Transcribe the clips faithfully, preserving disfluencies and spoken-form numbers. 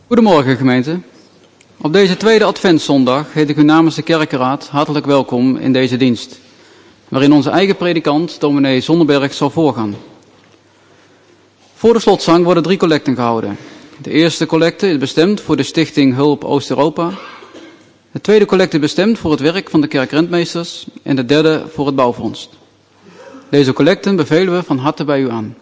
Goedemorgen gemeente. Op deze tweede adventszondag heet ik u namens de kerkenraad hartelijk welkom in deze dienst, waarin onze eigen predikant, dominee Zonneberg, zal voorgaan. Voor de slotzang worden drie collecten gehouden. De eerste collecte is bestemd voor de stichting Hulp Oost-Europa. De tweede collecte is bestemd voor het werk van de kerkrentmeesters en de derde voor het bouwfonds. Deze collecten bevelen we van harte bij u aan.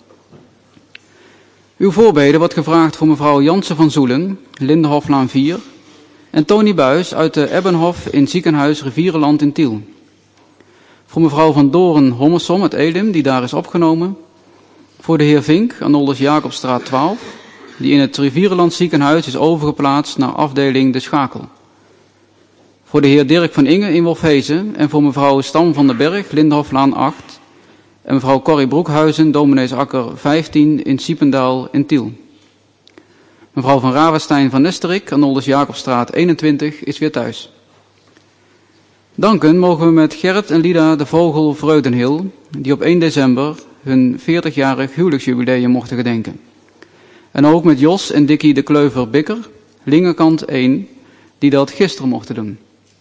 Uw voorbeden wordt gevraagd voor mevrouw Jansen van Zoelen, Lindehoflaan vier, en Tony Buis uit de Ebbenhof in ziekenhuis Rivierenland in Tiel. Voor mevrouw van Doren Hommersom uit Elim, die daar is opgenomen. Voor de heer Vink aan Olders Jacobstraat twaalf, die in het Rivierenland ziekenhuis is overgeplaatst naar afdeling De Schakel. Voor de heer Dirk van Inge in Wolfhezen en voor mevrouw Stam van den Berg, Lindehoflaan acht, en mevrouw Corrie Broekhuizen, Domineesakker vijftien in Siependaal in Tiel. Mevrouw van Ravenstein van Nesterik aan Olders Jacobstraat eenentwintig is weer thuis. Danken mogen we met Gerrit en Lida de Vogel Vreudenhil, die op één december hun veertigjarig huwelijksjubileum mochten gedenken. En ook met Jos en Dikkie de Kleuver Bikker, Lingenkant één, die dat gisteren mochten doen.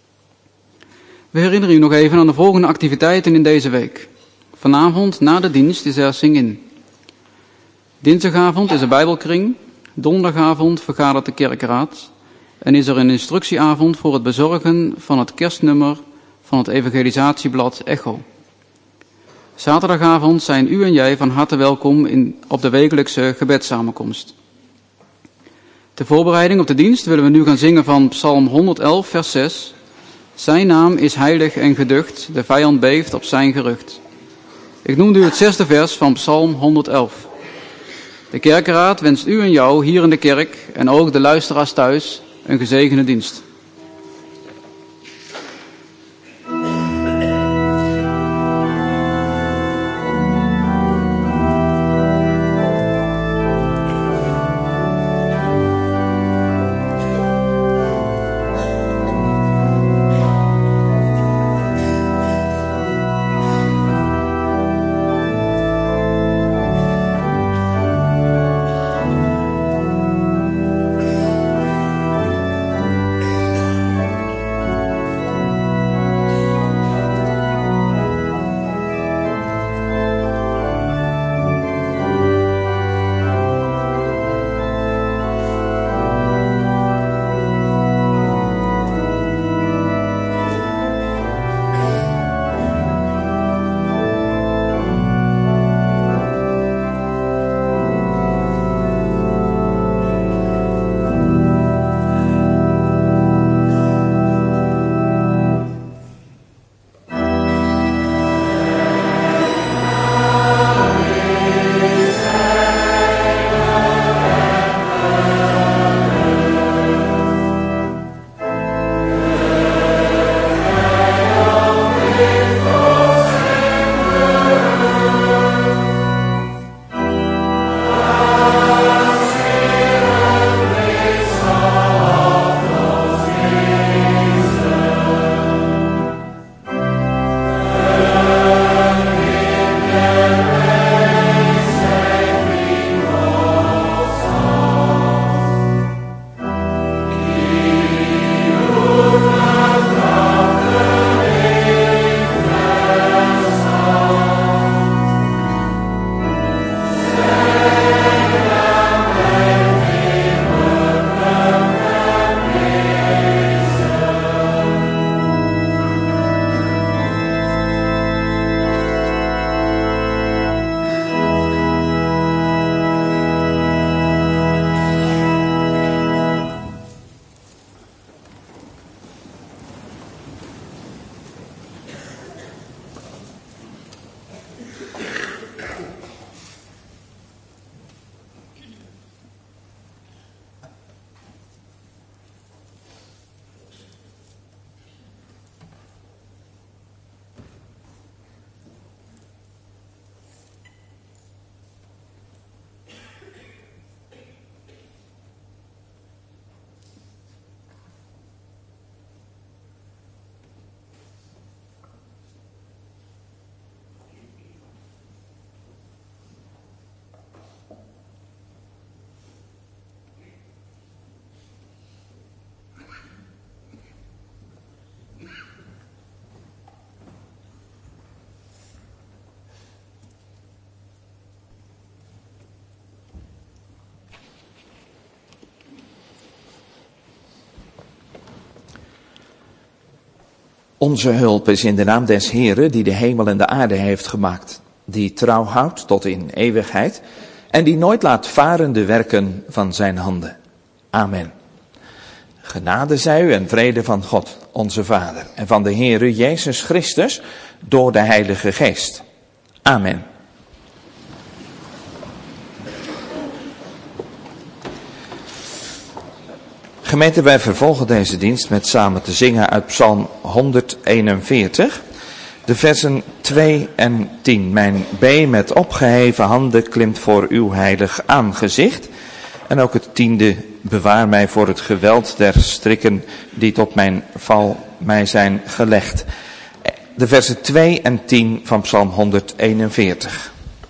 We herinneren u nog even aan de volgende activiteiten in deze week. Vanavond na de dienst is er Sing-in. Dinsdagavond is er Bijbelkring. Donderdagavond vergadert de kerkraad. En is er een instructieavond voor het bezorgen van het kerstnummer van het evangelisatieblad Echo. Zaterdagavond zijn u en jij van harte welkom in, op de wekelijkse gebedssamenkomst. Ter voorbereiding op de dienst willen we nu gaan zingen van Psalm honderd-elf, vers zes. Zijn naam is heilig en geducht, de vijand beeft op zijn gerucht. Ik noemde u het zesde vers van Psalm honderd-elf. De kerkenraad wenst u en jou hier in de kerk en ook de luisteraars thuis een gezegende dienst. Onze hulp is in de naam des Heeren, die de hemel en de aarde heeft gemaakt, die trouw houdt tot in eeuwigheid en die nooit laat varen de werken van zijn handen. Amen. Genade zij u en vrede van God, onze Vader, en van de Heere Jezus Christus door de Heilige Geest. Amen. Gemeente, wij vervolgen deze dienst met samen te zingen uit Psalm honderdeenenveertig, de versen twee en tien. Mijn B met opgeheven handen klimt voor uw heilig aangezicht. En ook het tiende, bewaar mij voor het geweld der strikken die tot mijn val mij zijn gelegd. De versen twee en tien van Psalm honderdeenenveertig.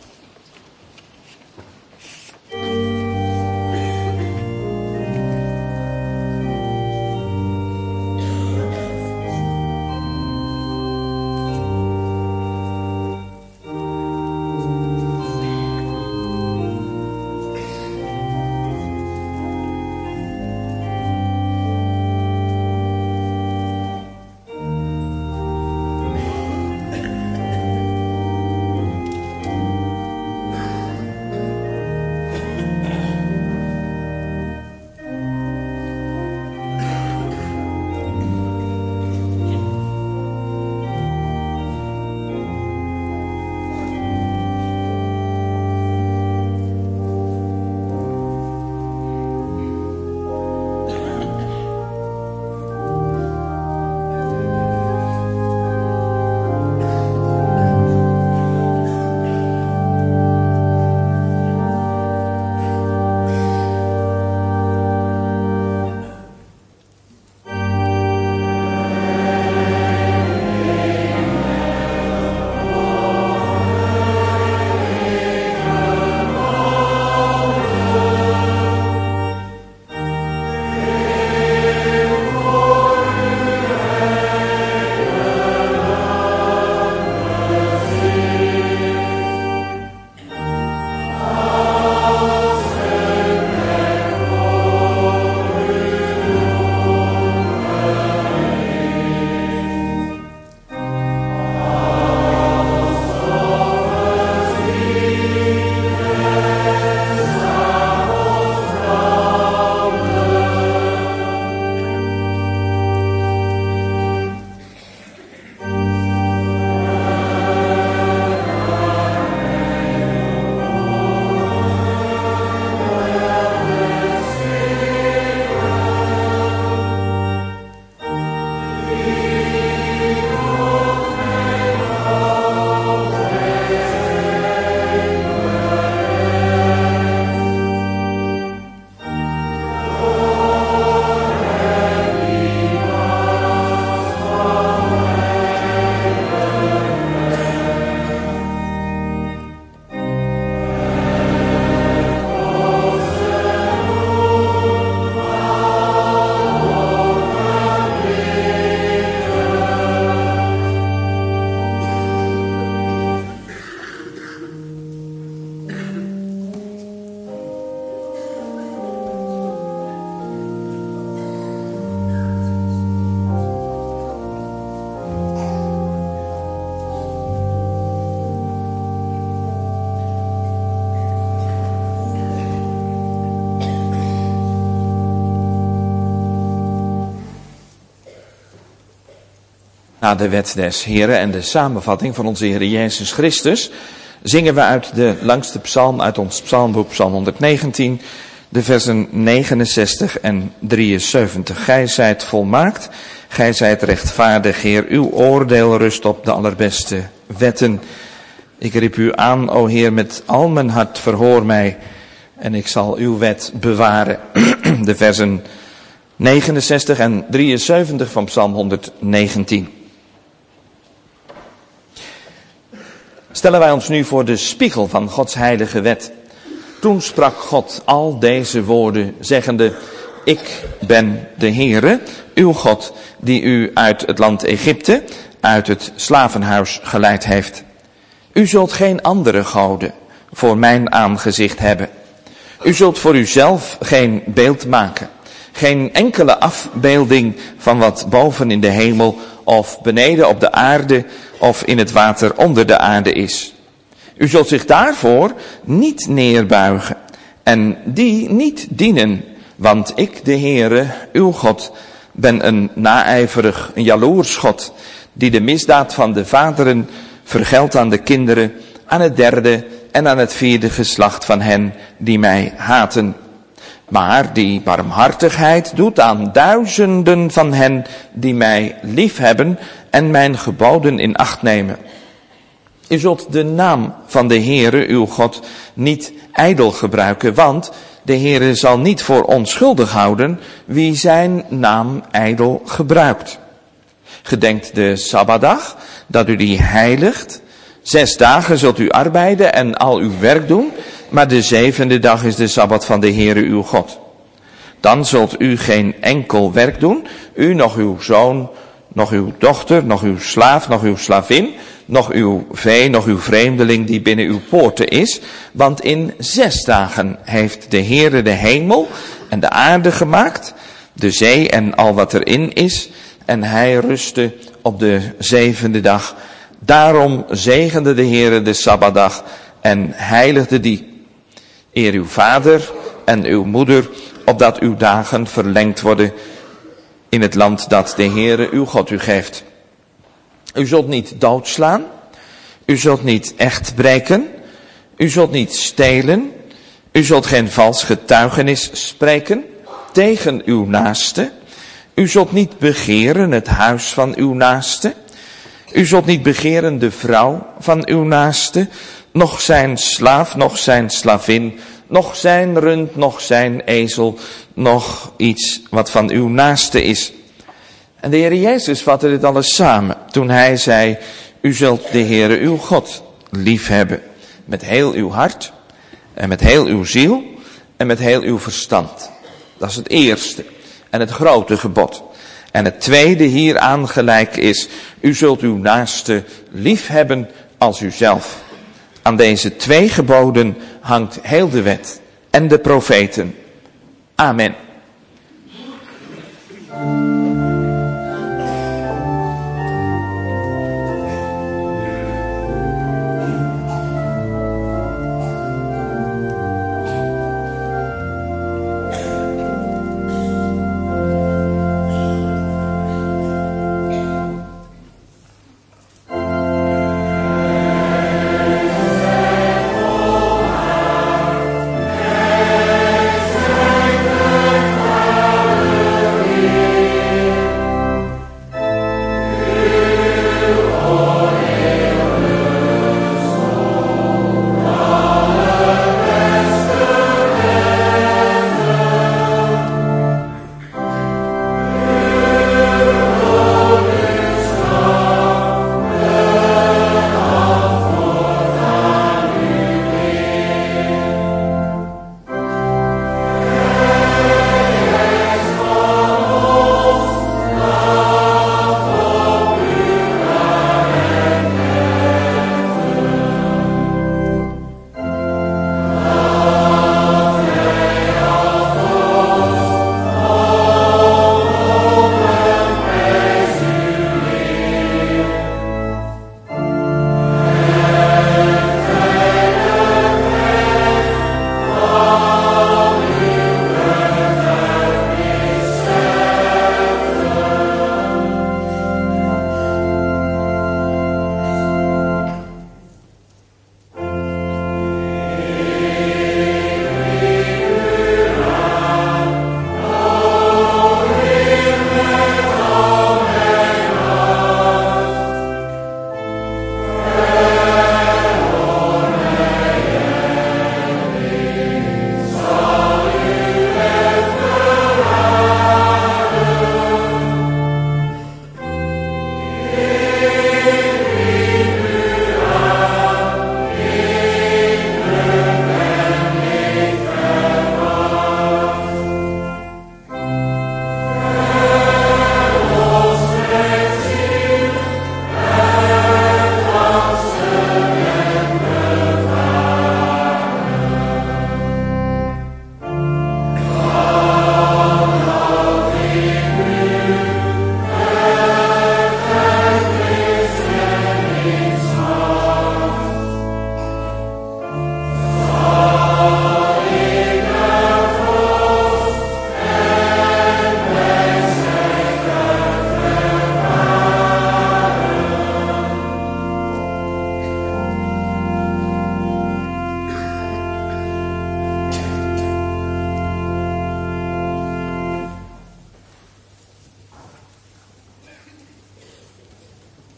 Na de wet des Heren en de samenvatting van onze Heer Jezus Christus zingen we uit de langste psalm uit ons psalmboek, Psalm honderdnegentien, de versen negenenzestig en drieënzeventig. Gij zijt volmaakt, gij zijt rechtvaardig, Heer, uw oordeel rust op de allerbeste wetten. Ik riep u aan, o Heer, met al mijn hart, verhoor mij en ik zal uw wet bewaren. De versen negenenzestig en drieënzeventig van Psalm honderdnegentien. Stellen wij ons nu voor de spiegel van Gods heilige wet. Toen sprak God al deze woorden, zeggende: Ik ben de Heere, uw God, die u uit het land Egypte, uit het slavenhuis geleid heeft. U zult geen andere goden voor mijn aangezicht hebben. U zult voor uzelf geen beeld maken, Geen enkele afbeelding van wat boven in de hemel of beneden op de aarde of in het water onder de aarde is. U zult zich daarvoor niet neerbuigen en die niet dienen, want ik, de Heere, uw God, ben een naijverig, een jaloers God, die de misdaad van de vaderen vergeldt aan de kinderen, aan het derde en aan het vierde geslacht van hen die mij haten. Maar die barmhartigheid doet aan duizenden van hen die mij liefhebben en mijn geboden in acht nemen. U zult de naam van de Heere, uw God, niet ijdel gebruiken, want de Heere zal niet voor onschuldig houden wie zijn naam ijdel gebruikt. Gedenkt de Sabbatdag, dat u die heiligt. Zes dagen zult u arbeiden en al uw werk doen, maar de zevende dag is de Sabbat van de Heere uw God. Dan zult u geen enkel werk doen, u, nog uw zoon, nog uw dochter, nog uw slaaf, nog uw slavin, nog uw vee, nog uw vreemdeling die binnen uw poorten is. Want in zes dagen heeft de Heere de hemel en de aarde gemaakt, de zee en al wat erin is, en hij rustte op de zevende dag. Daarom zegende de Heere de Sabbatdag en heiligde die. Eer uw vader en uw moeder, opdat uw dagen verlengd worden in het land dat de Heere uw God u geeft. U zult niet doodslaan, u zult niet echt breken, u zult niet stelen, u zult geen vals getuigenis spreken tegen uw naaste, u zult niet begeren het huis van uw naaste, u zult niet begeren de vrouw van uw naaste, noch zijn slaaf, noch zijn slavin, noch zijn rund, noch zijn ezel, noch iets wat van uw naaste is. En de Heer Jezus vatte dit alles samen toen hij zei, u zult de Heere uw God lief hebben met heel uw hart en met heel uw ziel en met heel uw verstand. Dat is het eerste en het grote gebod. En het tweede hieraan gelijk is, u zult uw naaste lief hebben als uzelf. Aan deze twee geboden hangt heel de wet en de profeten. Amen.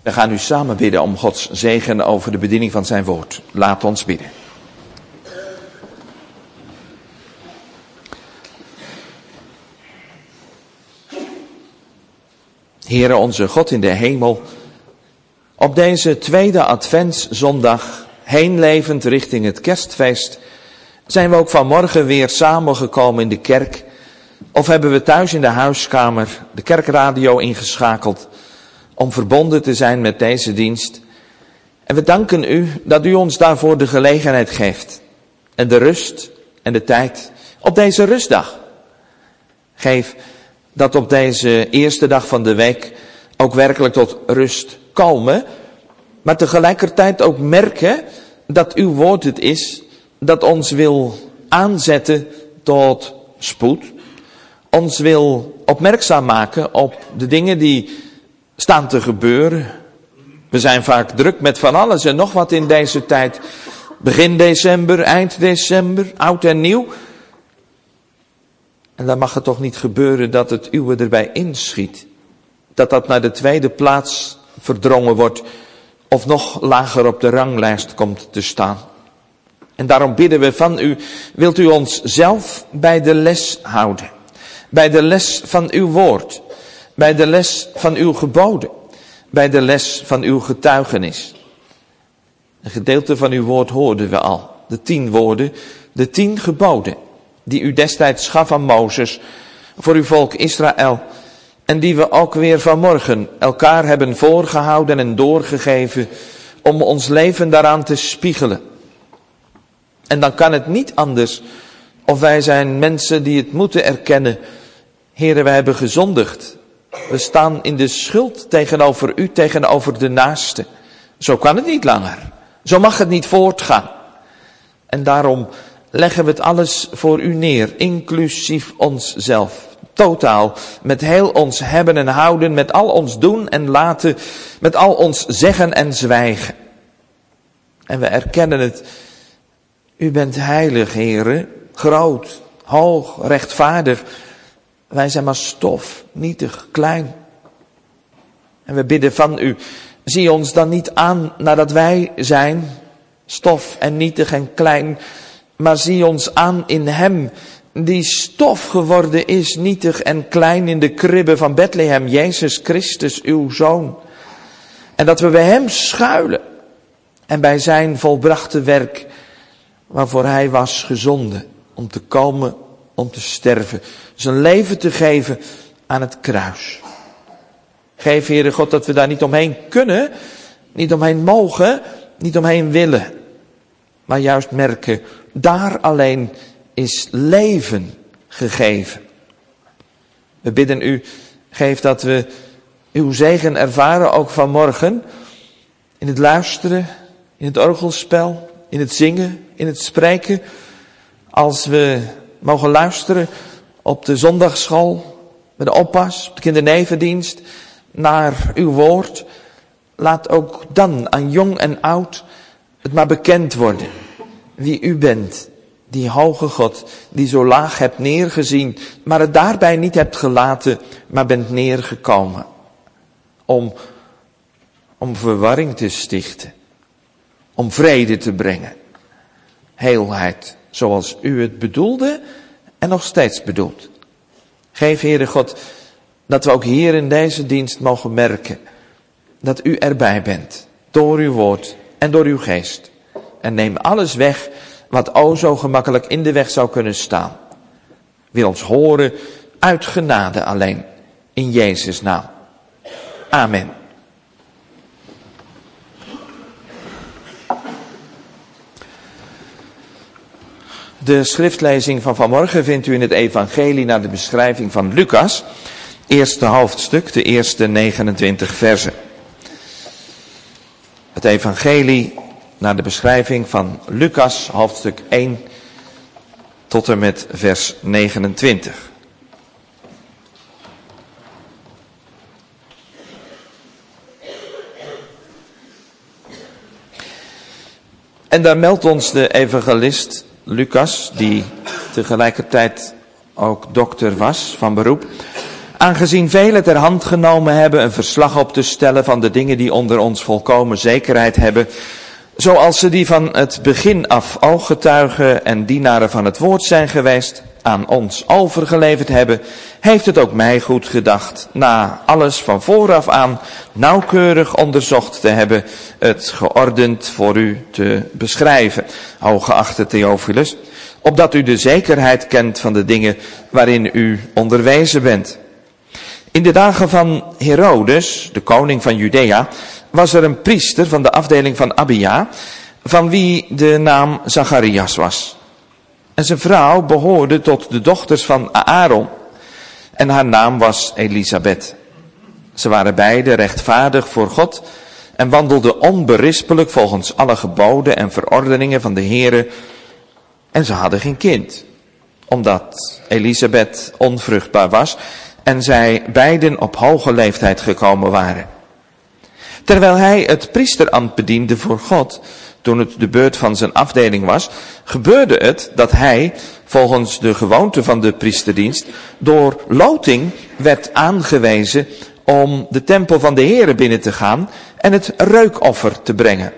We gaan nu samen bidden om Gods zegen over de bediening van zijn woord. Laat ons bidden. Heere onze God in de hemel, op deze tweede adventszondag, heenlevend richting het kerstfeest, zijn we ook vanmorgen weer samengekomen in de kerk, of hebben we thuis in de huiskamer de kerkradio ingeschakeld om verbonden te zijn met deze dienst. En we danken u dat u ons daarvoor de gelegenheid geeft en de rust en de tijd op deze rustdag. Geef dat op deze eerste dag van de week ook werkelijk tot rust komen, maar tegelijkertijd ook merken dat uw woord het is dat ons wil aanzetten tot spoed, ons wil opmerkzaam maken op de dingen die staan te gebeuren. We zijn vaak druk met van alles en nog wat in deze tijd, begin december, eind december, oud en nieuw. En dan mag het toch niet gebeuren dat het uwe erbij inschiet. Dat dat naar de tweede plaats verdrongen wordt of nog lager op de ranglijst komt te staan. En daarom bidden we van u, wilt u ons zelf bij de les houden. Bij de les van uw woord. Bij de les van uw geboden. Bij de les van uw getuigenis. Een gedeelte van uw woord hoorden we al. De tien woorden, de tien geboden. Die u destijds gaf aan Mozes voor uw volk Israël. En die we ook weer vanmorgen elkaar hebben voorgehouden en doorgegeven om ons leven daaraan te spiegelen. En dan kan het niet anders of wij zijn mensen die het moeten erkennen. Heere, wij hebben gezondigd. We staan in de schuld tegenover u, tegenover de naaste. Zo kan het niet langer. Zo mag het niet voortgaan. En daarom leggen we het alles voor u neer, inclusief onszelf. Totaal, met heel ons hebben en houden, met al ons doen en laten, met al ons zeggen en zwijgen. En we erkennen het. U bent heilig, Heere, groot, hoog, rechtvaardig. Wij zijn maar stof, nietig, klein. En we bidden van u, zie ons dan niet aan nadat wij zijn, stof en nietig en klein, maar zie ons aan in hem, die stof geworden is, nietig en klein in de kribbe van Bethlehem, Jezus Christus, uw Zoon. En dat we bij hem schuilen en bij zijn volbrachte werk, waarvoor hij was gezonden, om te komen, om te sterven, zijn leven te geven aan het kruis. Geef, Heere God, dat we daar niet omheen kunnen, niet omheen mogen, niet omheen willen, maar juist merken, daar alleen is leven gegeven. We bidden u, geef dat we uw zegen ervaren, ook vanmorgen, in het luisteren, in het orgelspel, in het zingen, in het spreken. Als we mogen luisteren op de zondagsschool, bij de oppas, op de kindernevendienst, naar uw woord. Laat ook dan aan jong en oud het maar bekend worden wie u bent. Die hoge God, die zo laag hebt neergezien, maar het daarbij niet hebt gelaten, maar bent neergekomen. Om, om verwarring te stichten. Om vrede te brengen. Heelheid, zoals u het bedoelde en nog steeds bedoelt. Geef, Heere God, dat we ook hier in deze dienst mogen merken dat u erbij bent. Door uw woord en door uw geest. En neem alles weg wat o zo gemakkelijk in de weg zou kunnen staan. Wil ons horen uit genade alleen. In Jezus' naam. Amen. De schriftlezing van vanmorgen vindt u in het evangelie naar de beschrijving van Lucas. Eerste hoofdstuk, de eerste negenentwintig versen. Het evangelie naar de beschrijving van Lucas, hoofdstuk één tot en met vers negenentwintig. En daar meldt ons de evangelist Lucas, die tegelijkertijd ook dokter was van beroep, Aangezien velen ter hand genomen hebben een verslag op te stellen van de dingen die onder ons volkomen zekerheid hebben, zoals ze die van het begin af ooggetuigen en dienaren van het woord zijn geweest, aan ons overgeleverd hebben, heeft het ook mij goed gedacht, na alles van vooraf aan nauwkeurig onderzocht te hebben, het geordend voor u te beschrijven, hooggeachte Theophilus, opdat u de zekerheid kent van de dingen waarin u onderwezen bent. In de dagen van Herodes, de koning van Judea, was er een priester van de afdeling van Abia, van wie de naam Zacharias was. En zijn vrouw behoorde tot de dochters van Aaron. En haar naam was Elisabeth. Ze waren beide rechtvaardig voor God en wandelden onberispelijk volgens alle geboden en verordeningen van de Heere. En ze hadden geen kind, omdat Elisabeth onvruchtbaar was en zij beiden op hoge leeftijd gekomen waren. Terwijl hij het priesterambt bediende voor God, toen het de beurt van zijn afdeling was, gebeurde het dat hij, volgens de gewoonte van de priesterdienst, door loting werd aangewezen om de tempel van de Heere binnen te gaan en het reukoffer te brengen.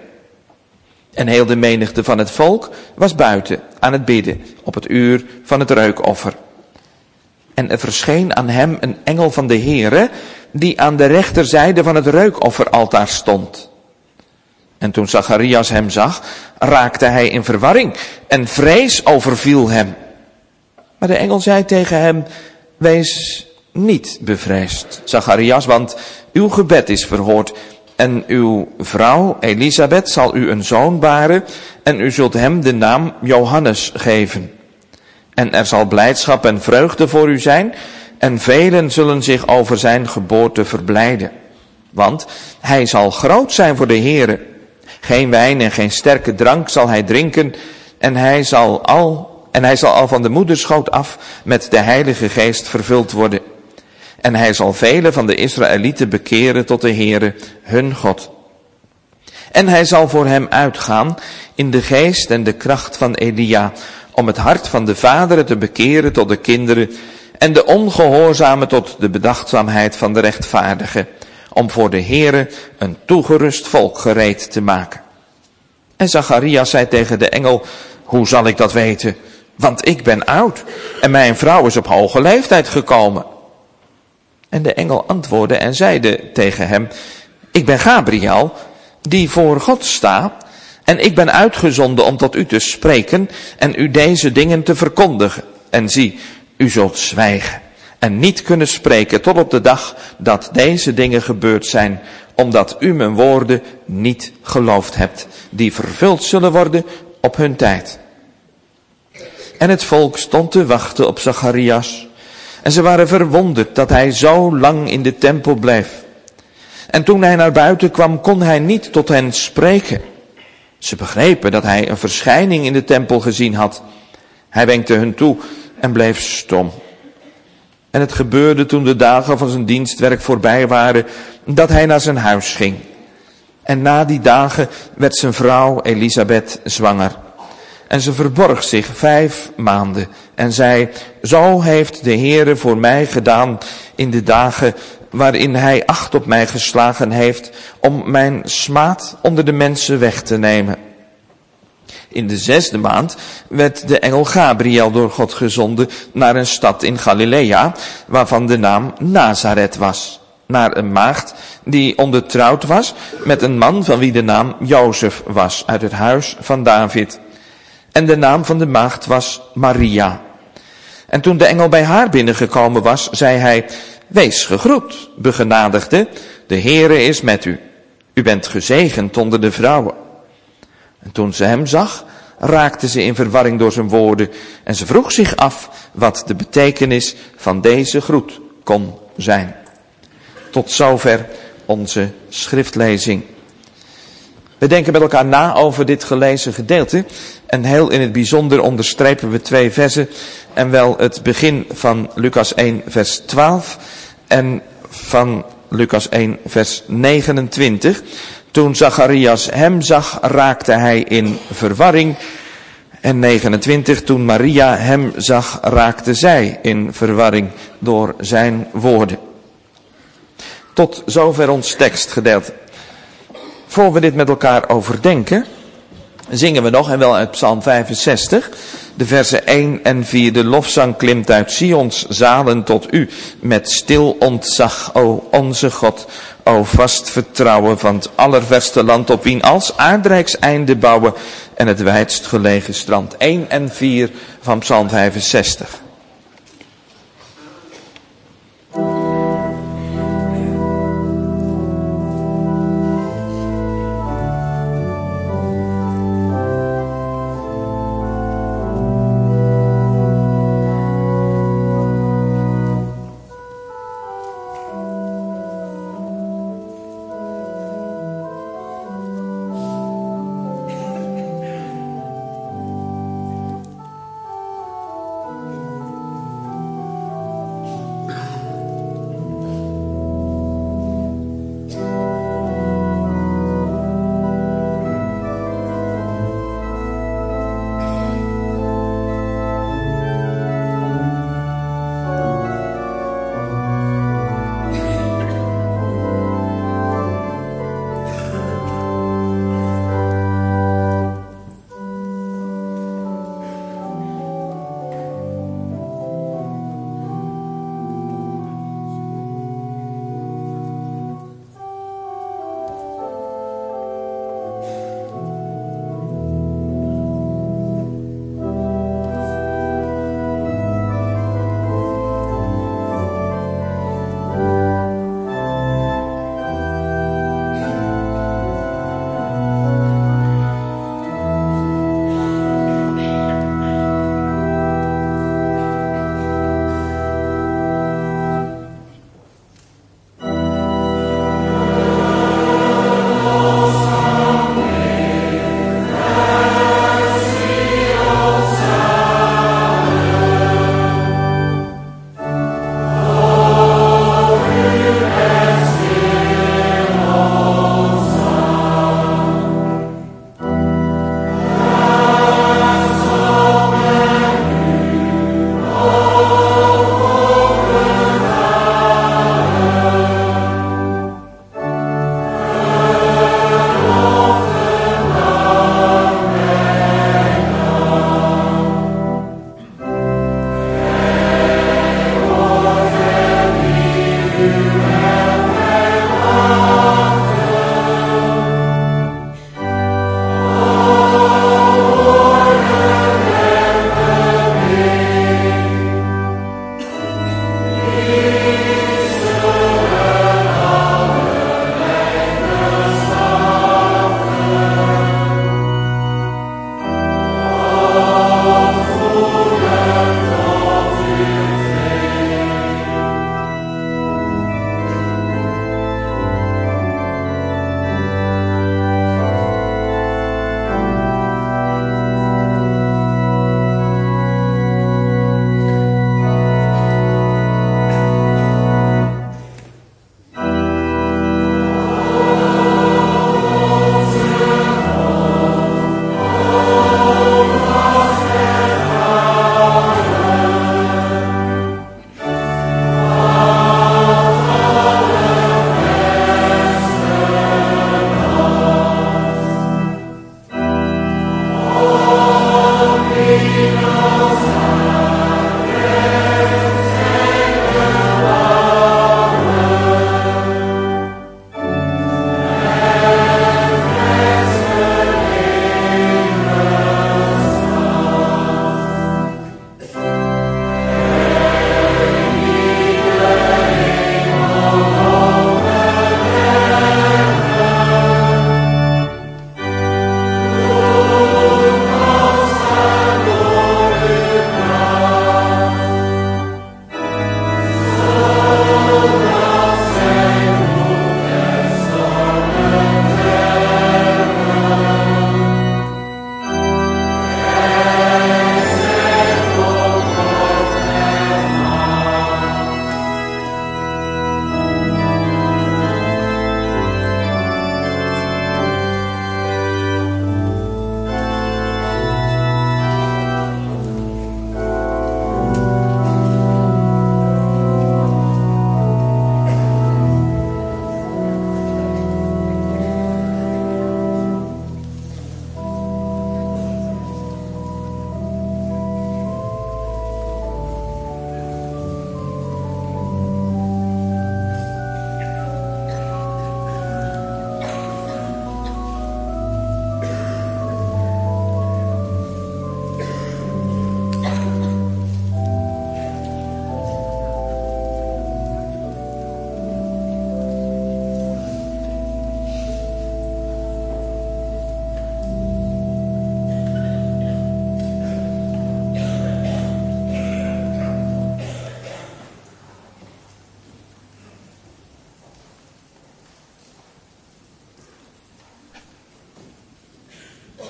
En heel de menigte van het volk was buiten aan het bidden op het uur van het reukoffer. En er verscheen aan hem een engel van de Heere, die aan de rechterzijde van het reukofferaltaar stond. En toen Zacharias hem zag, raakte hij in verwarring en vrees overviel hem. Maar de engel zei tegen hem, wees niet bevreesd, Zacharias, want uw gebed is verhoord. En uw vrouw Elisabeth zal u een zoon baren en u zult hem de naam Johannes geven. En er zal blijdschap en vreugde voor u zijn en velen zullen zich over zijn geboorte verblijden. Want hij zal groot zijn voor de Heere. Geen wijn en geen sterke drank zal hij drinken en hij zal al, en hij zal al van de moederschoot af met de Heilige Geest vervuld worden. En hij zal velen van de Israëlieten bekeren tot de Heere, hun God. En hij zal voor hem uitgaan in de geest en de kracht van Elia, om het hart van de vaderen te bekeren tot de kinderen en de ongehoorzamen tot de bedachtzaamheid van de rechtvaardigen, om voor de Heere een toegerust volk gereed te maken. En Zacharias zei tegen de engel, hoe zal ik dat weten? Want ik ben oud en mijn vrouw is op hoge leeftijd gekomen. En de engel antwoordde en zeide tegen hem, ik ben Gabriel, die voor God sta, en ik ben uitgezonden om tot u te spreken en u deze dingen te verkondigen. En zie, u zult zwijgen en niet kunnen spreken tot op de dag dat deze dingen gebeurd zijn, omdat u mijn woorden niet geloofd hebt, die vervuld zullen worden op hun tijd. En het volk stond te wachten op Zacharias. En ze waren verwonderd dat hij zo lang in de tempel bleef. En toen hij naar buiten kwam, kon hij niet tot hen spreken. Ze begrepen dat hij een verschijning in de tempel gezien had. Hij wenkte hun toe en bleef stom. En het gebeurde toen de dagen van zijn dienstwerk voorbij waren, dat hij naar zijn huis ging. En na die dagen werd zijn vrouw Elisabeth zwanger. En ze verborg zich vijf maanden en zei, zo heeft de Heere voor mij gedaan in de dagen waarin hij acht op mij geslagen heeft, om mijn smaad onder de mensen weg te nemen. In de zesde maand werd de engel Gabriel door God gezonden naar een stad in Galilea, waarvan de naam Nazareth was, naar een maagd die ondertrouwd was met een man van wie de naam Jozef was, uit het huis van David. En de naam van de maagd was Maria. En toen de engel bij haar binnengekomen was, zei hij, wees gegroet, begenadigde, de Heere is met u. U bent gezegend onder de vrouwen. En toen ze hem zag, raakte ze in verwarring door zijn woorden en ze vroeg zich af wat de betekenis van deze groet kon zijn. Tot zover onze schriftlezing. We denken met elkaar na over dit gelezen gedeelte en heel in het bijzonder onderstrepen we twee versen en wel het begin van Lucas één vers twaalf en van Lucas één vers negenentwintig. Toen Zacharias hem zag, raakte hij in verwarring En negenentwintig, toen Maria hem zag, raakte zij in verwarring door zijn woorden. Tot zover ons tekstgedeelte. Voor we dit met elkaar overdenken, zingen we nog, en wel uit Psalm vijfenzestig, de versen één en vier. De lofzang klimt uit Sions zalen tot u, met stil ontzag, o onze God, o vast vertrouwen van het allerverste land, op wien als aardrijks einde bouwen en het wijdst gelegen strand. één en vier van Psalm vijfenzestig.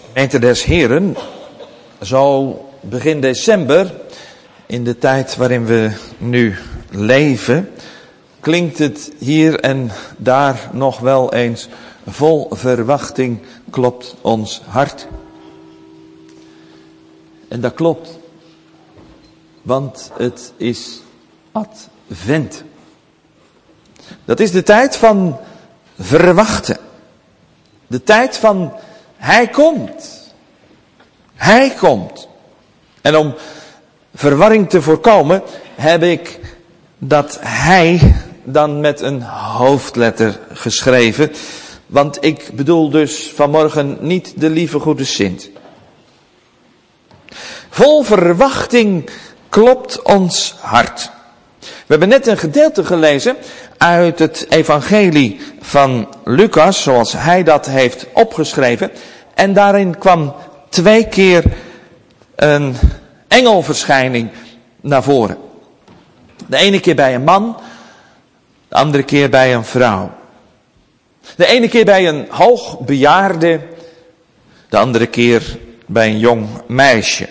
Gemeente des Heren, zo begin december, in de tijd waarin we nu leven, klinkt het hier en daar nog wel eens vol verwachting, klopt ons hart. En dat klopt, want het is advent. Dat is de tijd van verwachten. De tijd van hij komt. Hij komt. En om verwarring te voorkomen heb ik dat hij dan met een hoofdletter geschreven. Want ik bedoel dus vanmorgen niet de lieve goede Sint. Vol verwachting klopt ons hart. We hebben net een gedeelte gelezen uit het evangelie van Lucas, zoals hij dat heeft opgeschreven. En daarin kwam twee keer een engelverschijning naar voren. De ene keer bij een man, de andere keer bij een vrouw. De ene keer bij een hoogbejaarde, de andere keer bij een jong meisje.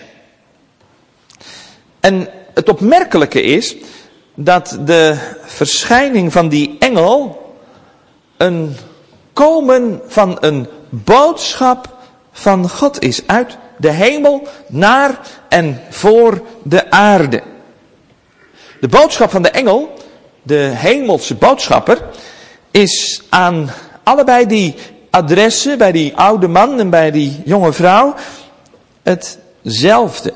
En het opmerkelijke is dat de verschijning van die engel een komen van een boodschap van God is. Uit de hemel naar en voor de aarde. De boodschap van de engel, de hemelse boodschapper, is aan allebei die adressen, bij die oude man en bij die jonge vrouw, hetzelfde.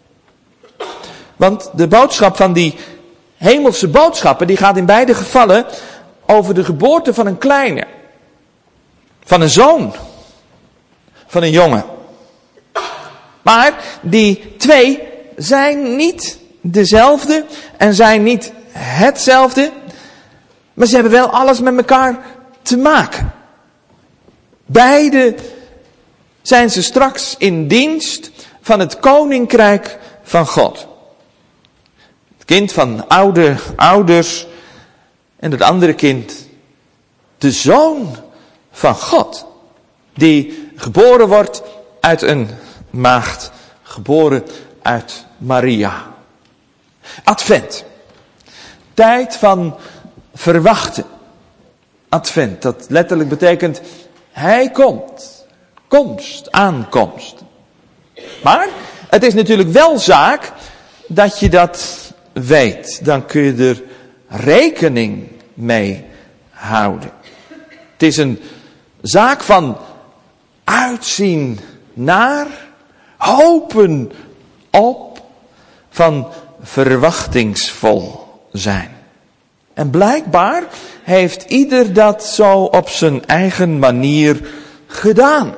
Want de boodschap van die hemelse boodschapper, die gaat in beide gevallen over de geboorte van een kleine. Van een zoon. Van een jongen. Maar die twee zijn niet dezelfde en zijn niet hetzelfde. Maar ze hebben wel alles met elkaar te maken. Beide zijn ze straks in dienst van het koninkrijk van God. Het kind van oude ouders en het andere kind, de zoon van God. Die geboren wordt uit een maagd, geboren uit Maria. Advent. Tijd van verwachten. Advent, dat letterlijk betekent hij komt. Komst, aankomst. Maar het is natuurlijk wel zaak dat je dat weet. Dan kun je er rekening mee houden. Het is een zaak van uitzien naar, hopen op, van verwachtingsvol zijn. En blijkbaar heeft ieder dat zo op zijn eigen manier gedaan.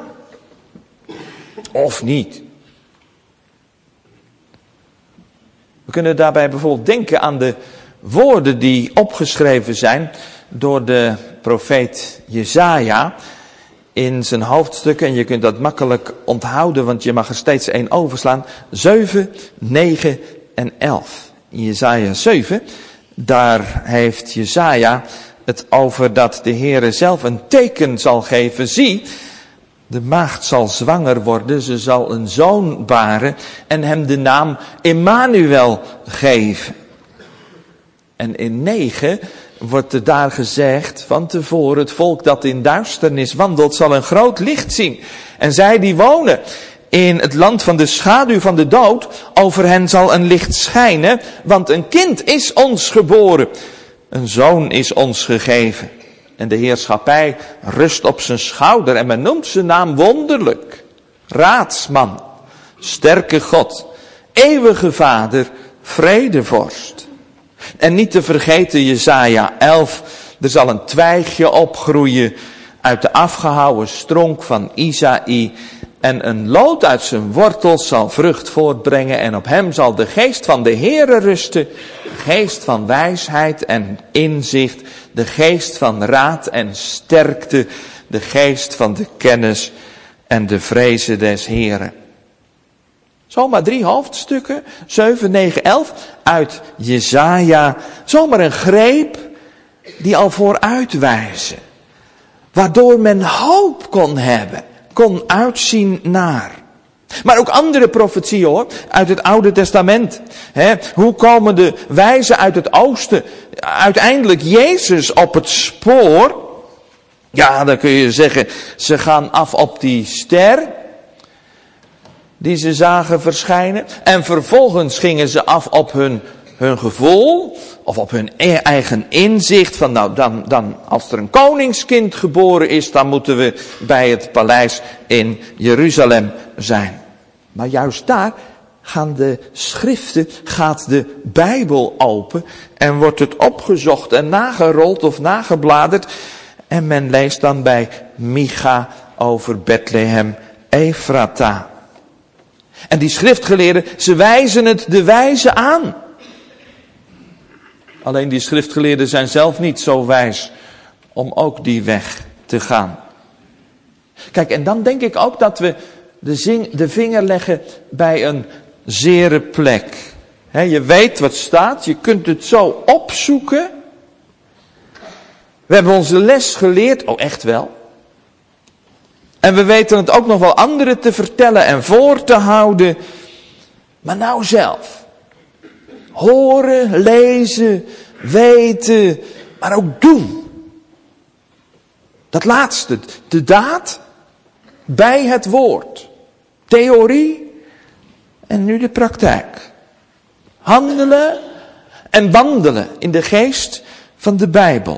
Of niet. We kunnen daarbij bijvoorbeeld denken aan de woorden die opgeschreven zijn door de profeet Jesaja in zijn hoofdstukken. En je kunt dat makkelijk onthouden, want je mag er steeds één overslaan. zeven, negen en elf. In Jesaja zeven, daar heeft Jesaja het over dat de Heere zelf een teken zal geven. Zie, de maagd zal zwanger worden, ze zal een zoon baren en hem de naam Immanuel geven. En in negen wordt er daar gezegd van tevoren, het volk dat in duisternis wandelt zal een groot licht zien. En zij die wonen in het land van de schaduw van de dood, over hen zal een licht schijnen, want een kind is ons geboren. Een zoon is ons gegeven. En de heerschappij rust op zijn schouder en men noemt zijn naam wonderlijk. Raadsman, sterke God, eeuwige Vader, vredevorst. En niet te vergeten Jesaja elf, er zal een twijgje opgroeien uit de afgehouwen stronk van Isaï. En een loot uit zijn wortels zal vrucht voortbrengen en op hem zal de geest van de Heere rusten. De geest van wijsheid en inzicht, de geest van raad en sterkte, de geest van de kennis en de vrezen des Heeren. Zomaar drie hoofdstukken, zeven, negen, elf, uit Jesaja. Zomaar een greep die al vooruitwijzen. Waardoor men hoop kon hebben. kon uitzien naar. Maar ook andere profetieën hoor, uit het Oude Testament. He, hoe komen de wijzen uit het oosten uiteindelijk Jezus op het spoor? Ja, dan kun je zeggen, ze gaan af op die ster die ze zagen verschijnen. En vervolgens gingen ze af op hun, hun gevoel, of op hun eigen inzicht. Van nou, dan, dan als er een koningskind geboren is, dan moeten we bij het paleis in Jeruzalem zijn. Maar juist daar gaan de schriften, gaat de Bijbel open en wordt het opgezocht en nagerold of nagebladerd. En men leest dan bij Micha over Bethlehem Ephrata. En die schriftgeleerden, ze wijzen het de wijze aan. Alleen die schriftgeleerden zijn zelf niet zo wijs om ook die weg te gaan. Kijk, en dan denk ik ook dat we de, zing, de vinger leggen bij een zere plek. He, je weet wat staat, je kunt het zo opzoeken. We hebben onze les geleerd, oh echt wel. En we weten het ook nog wel anderen te vertellen en voor te houden. Maar nou zelf. Horen, lezen, weten, maar ook doen. Dat laatste, de daad bij het woord. Theorie en nu de praktijk. Handelen en wandelen in de geest van de Bijbel.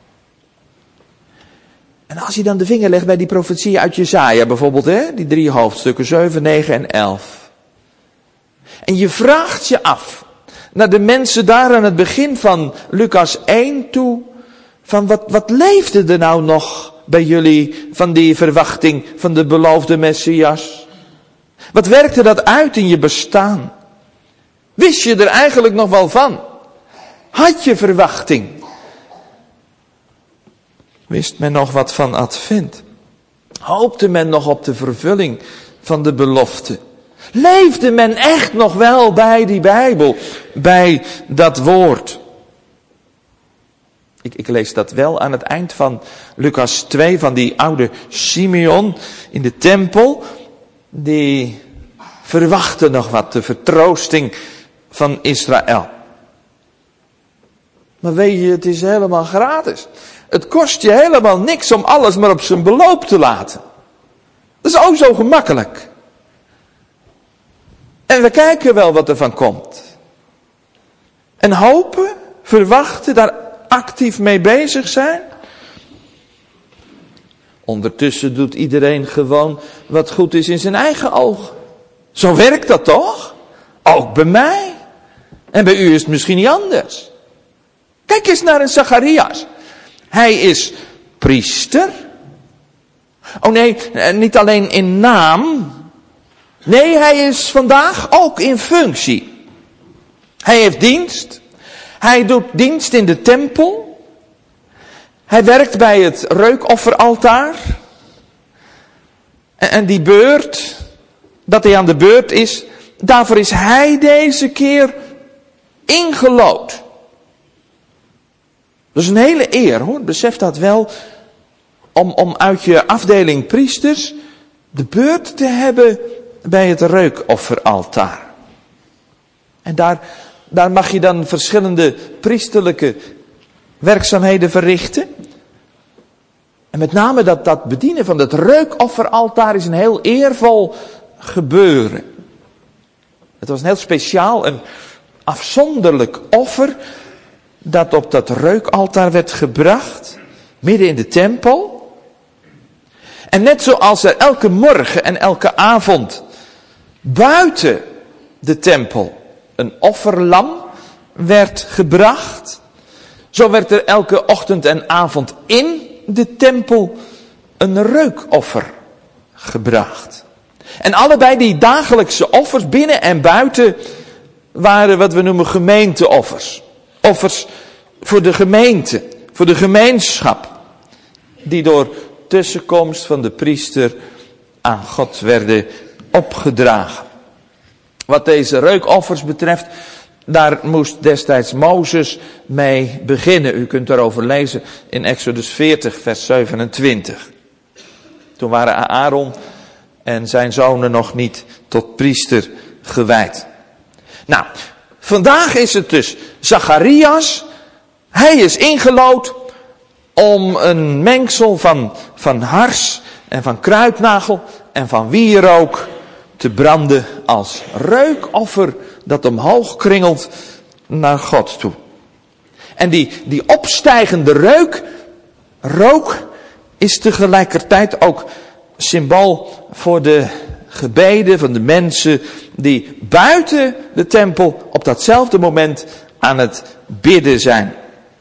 En als je dan de vinger legt bij die profetieën uit Jesaja bijvoorbeeld, hè, die drie hoofdstukken, zeven, negen en elf. En je vraagt je af, naar de mensen daar aan het begin van Lucas één toe, van wat, wat leefde er nou nog bij jullie van die verwachting van de beloofde Messias? Wat werkte dat uit in je bestaan? Wist je er eigenlijk nog wel van? Had je verwachting? Wist men nog wat van Advent? Hoopte men nog op de vervulling van de belofte? Leefde men echt nog wel bij die Bijbel, bij dat woord? Ik, ik lees dat wel aan het eind van Lucas twee, van die oude Simeon in de tempel. Die verwachtte nog wat, de vertroosting van Israël. Maar weet je, het is helemaal gratis. Het kost je helemaal niks om alles maar op zijn beloop te laten. Dat is ook zo gemakkelijk. En we kijken wel wat er van komt. En hopen, verwachten, daar actief mee bezig zijn. Ondertussen doet iedereen gewoon wat goed is in zijn eigen ogen. Zo werkt dat toch? Ook bij mij. En bij u is het misschien niet anders. Kijk eens naar een Zacharias. Hij is priester. Oh nee, niet alleen in naam. Nee, hij is vandaag ook in functie. Hij heeft dienst. Hij doet dienst in de tempel. Hij werkt bij het reukofferaltaar. En die beurt, dat hij aan de beurt is, daarvoor is hij deze keer ingelood. Dat is een hele eer hoor, besef dat wel, om, om uit je afdeling priesters de beurt te hebben bij het reukofferaltaar. En daar, daar mag je dan verschillende priesterlijke werkzaamheden verrichten. En met name dat, dat bedienen van het reukofferaltaar is een heel eervol gebeuren. Het was een heel speciaal en afzonderlijk offer dat op dat reukaltaar werd gebracht, midden in de tempel. En net zoals er elke morgen en elke avond buiten de tempel een offerlam werd gebracht, zo werd er elke ochtend en avond in de tempel een reukoffer gebracht. En allebei die dagelijkse offers, binnen en buiten, waren wat we noemen gemeenteoffers. Offers voor de gemeente, voor de gemeenschap, die door tussenkomst van de priester aan God werden opgedragen. Wat deze reukoffers betreft, daar moest destijds Mozes mee beginnen. U kunt daarover lezen in Exodus veertig, vers zevenentwintig. Toen waren Aaron en zijn zonen nog niet tot priester gewijd. Nou, vandaag is het dus Zacharias. Hij is ingelood om een mengsel van, van hars en van kruidnagel en van wierook te branden als reukoffer dat omhoog kringelt naar God toe. En die, die opstijgende reuk, rook, is tegelijkertijd ook symbool voor de gebeden van de mensen die buiten de tempel op datzelfde moment aan het bidden zijn.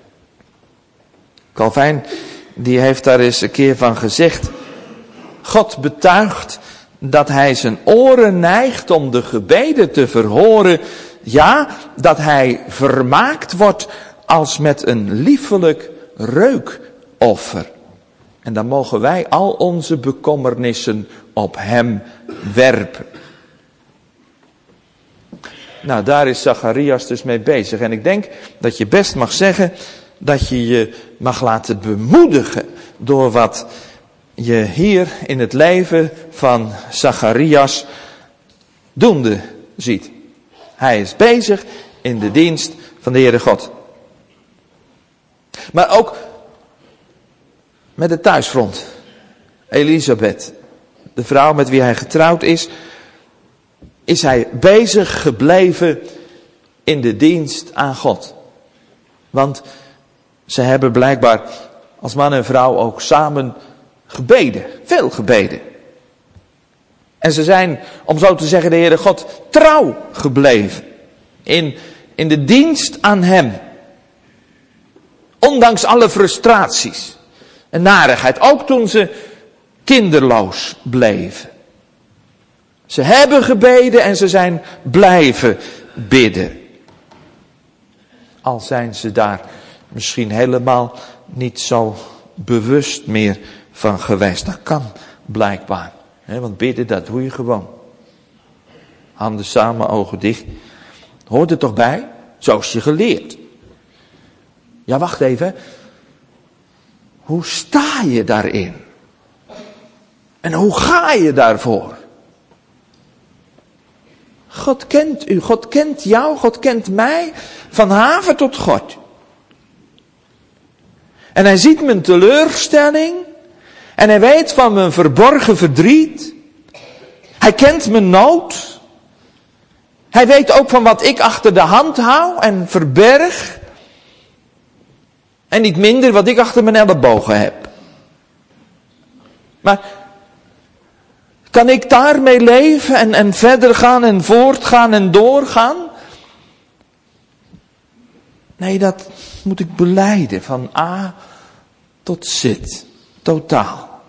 Calvijn, die heeft daar eens een keer van gezegd: God betuigt dat hij zijn oren neigt om de gebeden te verhoren. Ja, dat hij vermaakt wordt als met een liefelijk reukoffer. En dan mogen wij al onze bekommernissen op hem werpen. Nou, daar is Zacharias dus mee bezig. En ik denk dat je best mag zeggen dat je je mag laten bemoedigen door wat je hier in het leven van Zacharias doende ziet. Hij is bezig in de dienst van de Heere God. Maar ook met het thuisfront. Elisabeth, de vrouw met wie hij getrouwd is, is hij bezig gebleven in de dienst aan God. Want ze hebben blijkbaar als man en vrouw ook samen gebeden. Veel gebeden. En ze zijn, om zo te zeggen, de Heere God trouw gebleven. In, in de dienst aan hem. Ondanks alle frustraties en narigheid. Ook toen ze kinderloos bleven. Ze hebben gebeden en ze zijn blijven bidden. Al zijn ze daar misschien helemaal niet zo bewust meer van geweest. Dat kan blijkbaar. He, want bidden, dat doe je gewoon. Handen samen, ogen dicht. Hoort er toch bij? Zo is je geleerd. Ja, wacht even. Hoe sta je daarin? En hoe ga je daarvoor? God kent u, God kent jou, God kent mij, van haven tot God. En hij ziet mijn teleurstelling, en hij weet van mijn verborgen verdriet. Hij kent mijn nood. Hij weet ook van wat ik achter de hand hou en verberg. En niet minder wat ik achter mijn ellebogen heb. Maar kan ik daarmee leven en, en verder gaan en voortgaan en doorgaan? Nee, dat moet ik belijden van A tot Z. Totaal.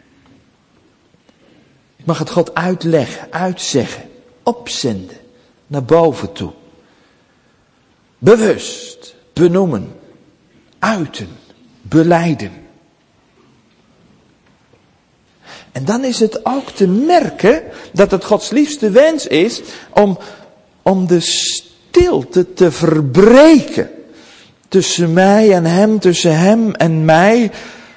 Ik mag het God uitleggen, uitzeggen, opzenden, naar boven toe. Bewust, benoemen, uiten, belijden. En dan is het ook te merken dat het Gods liefste wens is om, om de stilte te verbreken. Tussen mij en hem, tussen hem en mij.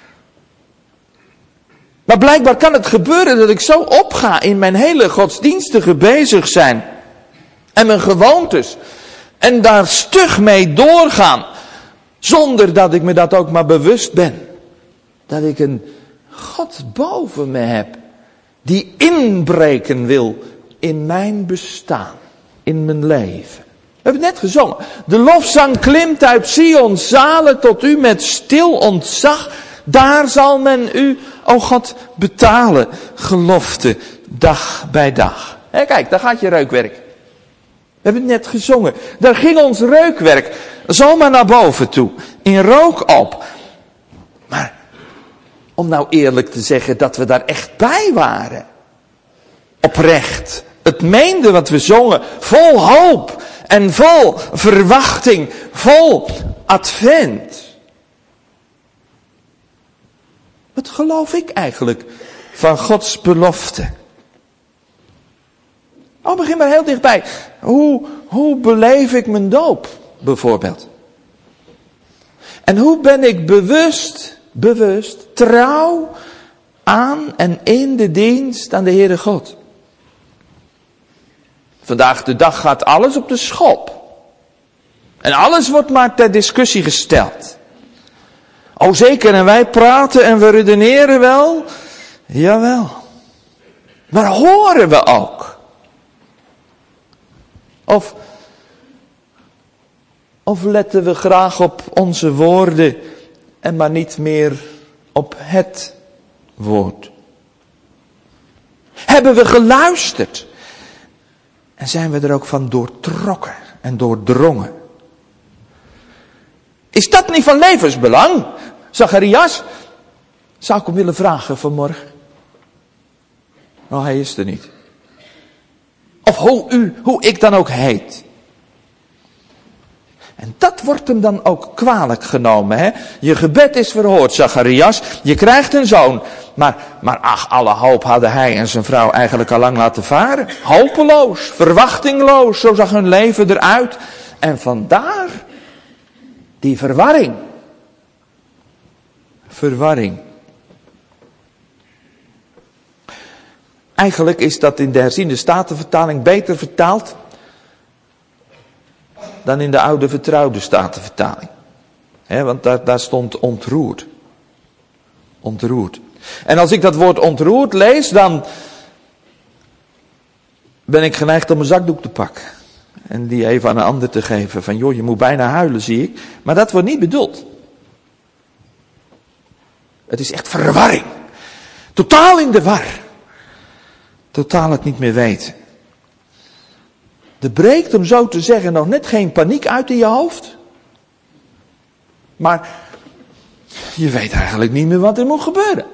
Maar blijkbaar kan het gebeuren dat ik zo opga in mijn hele godsdienstige bezig zijn. En mijn gewoontes. En daar stug mee doorgaan. Zonder dat ik me dat ook maar bewust ben. Dat ik een God boven me heb. Die inbreken wil in mijn bestaan. In mijn leven. We hebben het net gezongen. De lofzang klimt uit Sion zalen tot u met stil ontzag. Daar zal men u, o God, betalen. Gelofte, dag bij dag. He, kijk, daar gaat je reukwerk. We hebben het net gezongen. Daar ging ons reukwerk zomaar naar boven toe. In rook op. Maar om nou eerlijk te zeggen dat we daar echt bij waren. Oprecht. Het meende wat we zongen. Vol hoop. En vol verwachting. Vol advent. Wat geloof ik eigenlijk van Gods belofte? Oh, begin maar heel dichtbij. Hoe, hoe beleef ik mijn doop, bijvoorbeeld? En hoe ben ik bewust, bewust, trouw aan en in de dienst aan de Heere God. Vandaag de dag gaat alles op de schop. En alles wordt maar ter discussie gesteld. O zeker, en wij praten en we redeneren wel. Jawel. Maar horen we ook? Of, of letten we graag op onze woorden en maar niet meer op het woord? Hebben we geluisterd? En zijn we er ook van doortrokken en doordrongen? Is dat niet van levensbelang? Zacharias, zou ik hem willen vragen vanmorgen? Oh, hij is er niet. Of hoe u, hoe ik dan ook heet. En dat wordt hem dan ook kwalijk genomen. Hè? Je gebed is verhoord, Zacharias. Je krijgt een zoon. Maar, maar ach, alle hoop hadden hij en zijn vrouw eigenlijk al lang laten varen. Hopeloos, verwachtingloos. Zo zag hun leven eruit. En vandaar die verwarring. Verwarring. Eigenlijk is dat in de herziende statenvertaling beter vertaald dan in de oude vertrouwde statenvertaling. He, want daar, daar stond ontroerd. Ontroerd. En als ik dat woord ontroerd lees, dan ben ik geneigd om mijn zakdoek te pakken. En die even aan een ander te geven. Van joh, je moet bijna huilen, zie ik. Maar dat wordt niet bedoeld. Het is echt verwarring. Totaal in de war. Totaal het niet meer weten. Er breekt, om zo te zeggen, nog net geen paniek uit in je hoofd. Maar je weet eigenlijk niet meer wat er moet gebeuren.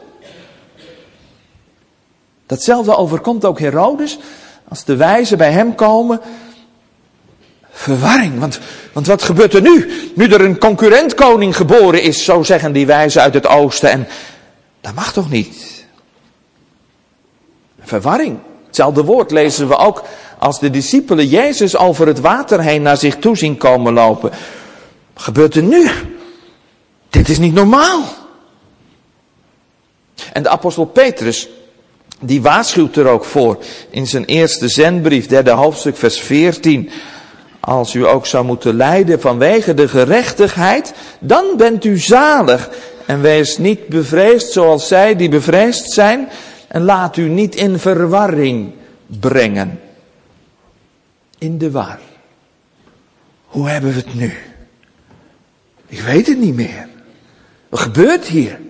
Datzelfde overkomt ook Herodes. Als de wijzen bij hem komen. Verwarring, want, want wat gebeurt er nu? Nu er een concurrent koning geboren is, zo zeggen die wijzen uit het oosten. En dat mag toch niet? Verwarring. Hetzelfde woord lezen we ook als de discipelen Jezus over het water heen naar zich toe zien komen lopen. Wat gebeurt er nu? Dit is niet normaal. En de apostel Petrus, die waarschuwt er ook voor in zijn eerste zendbrief, derde hoofdstuk, vers veertien. Als u ook zou moeten lijden vanwege de gerechtigheid, dan bent u zalig. En wees niet bevreesd zoals zij die bevreesd zijn. En laat u niet in verwarring brengen. In de war. Hoe hebben we het nu? Ik weet het niet meer. Wat gebeurt hier?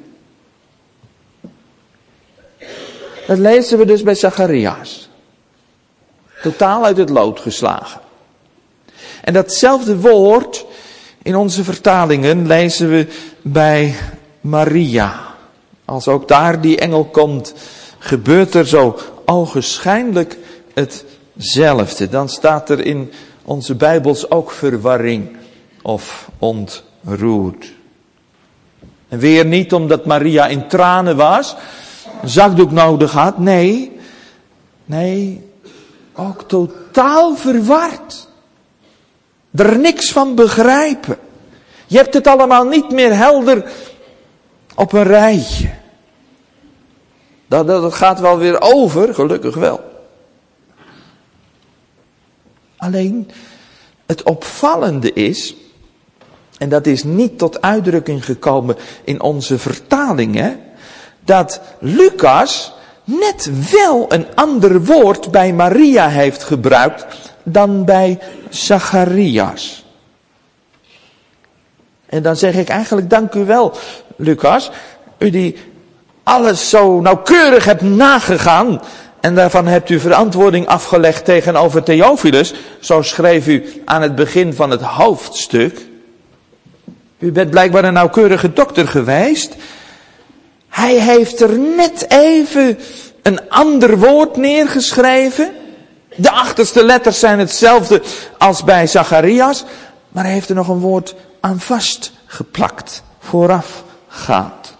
Dat lezen we dus bij Zacharias. Totaal uit het lood geslagen. En datzelfde woord in onze vertalingen lezen we bij Maria. Als ook daar die engel komt, gebeurt er zo ogenschijnlijk hetzelfde. Dan staat er in onze Bijbels ook verwarring of ontroerd. En weer niet omdat Maria in tranen was, een zakdoek nodig had. Nee, nee, ook totaal verward. Er niks van begrijpen. Je hebt het allemaal niet meer helder op een rijtje. Dat, dat gaat wel weer over, gelukkig wel. Alleen, het opvallende is, en dat is niet tot uitdrukking gekomen in onze vertalingen, dat Lucas net wel een ander woord bij Maria heeft gebruikt dan bij Zacharias. En dan zeg ik eigenlijk, dank u wel, Lucas, u die alles zo nauwkeurig hebt nagegaan en daarvan hebt u verantwoording afgelegd tegenover Theophilus. Zo schreef u aan het begin van het hoofdstuk. U bent blijkbaar een nauwkeurige dokter geweest. Hij heeft er net even een ander woord neergeschreven. De achterste letters zijn hetzelfde als bij Zacharias. Maar hij heeft er nog een woord aan vastgeplakt. Voorafgaand.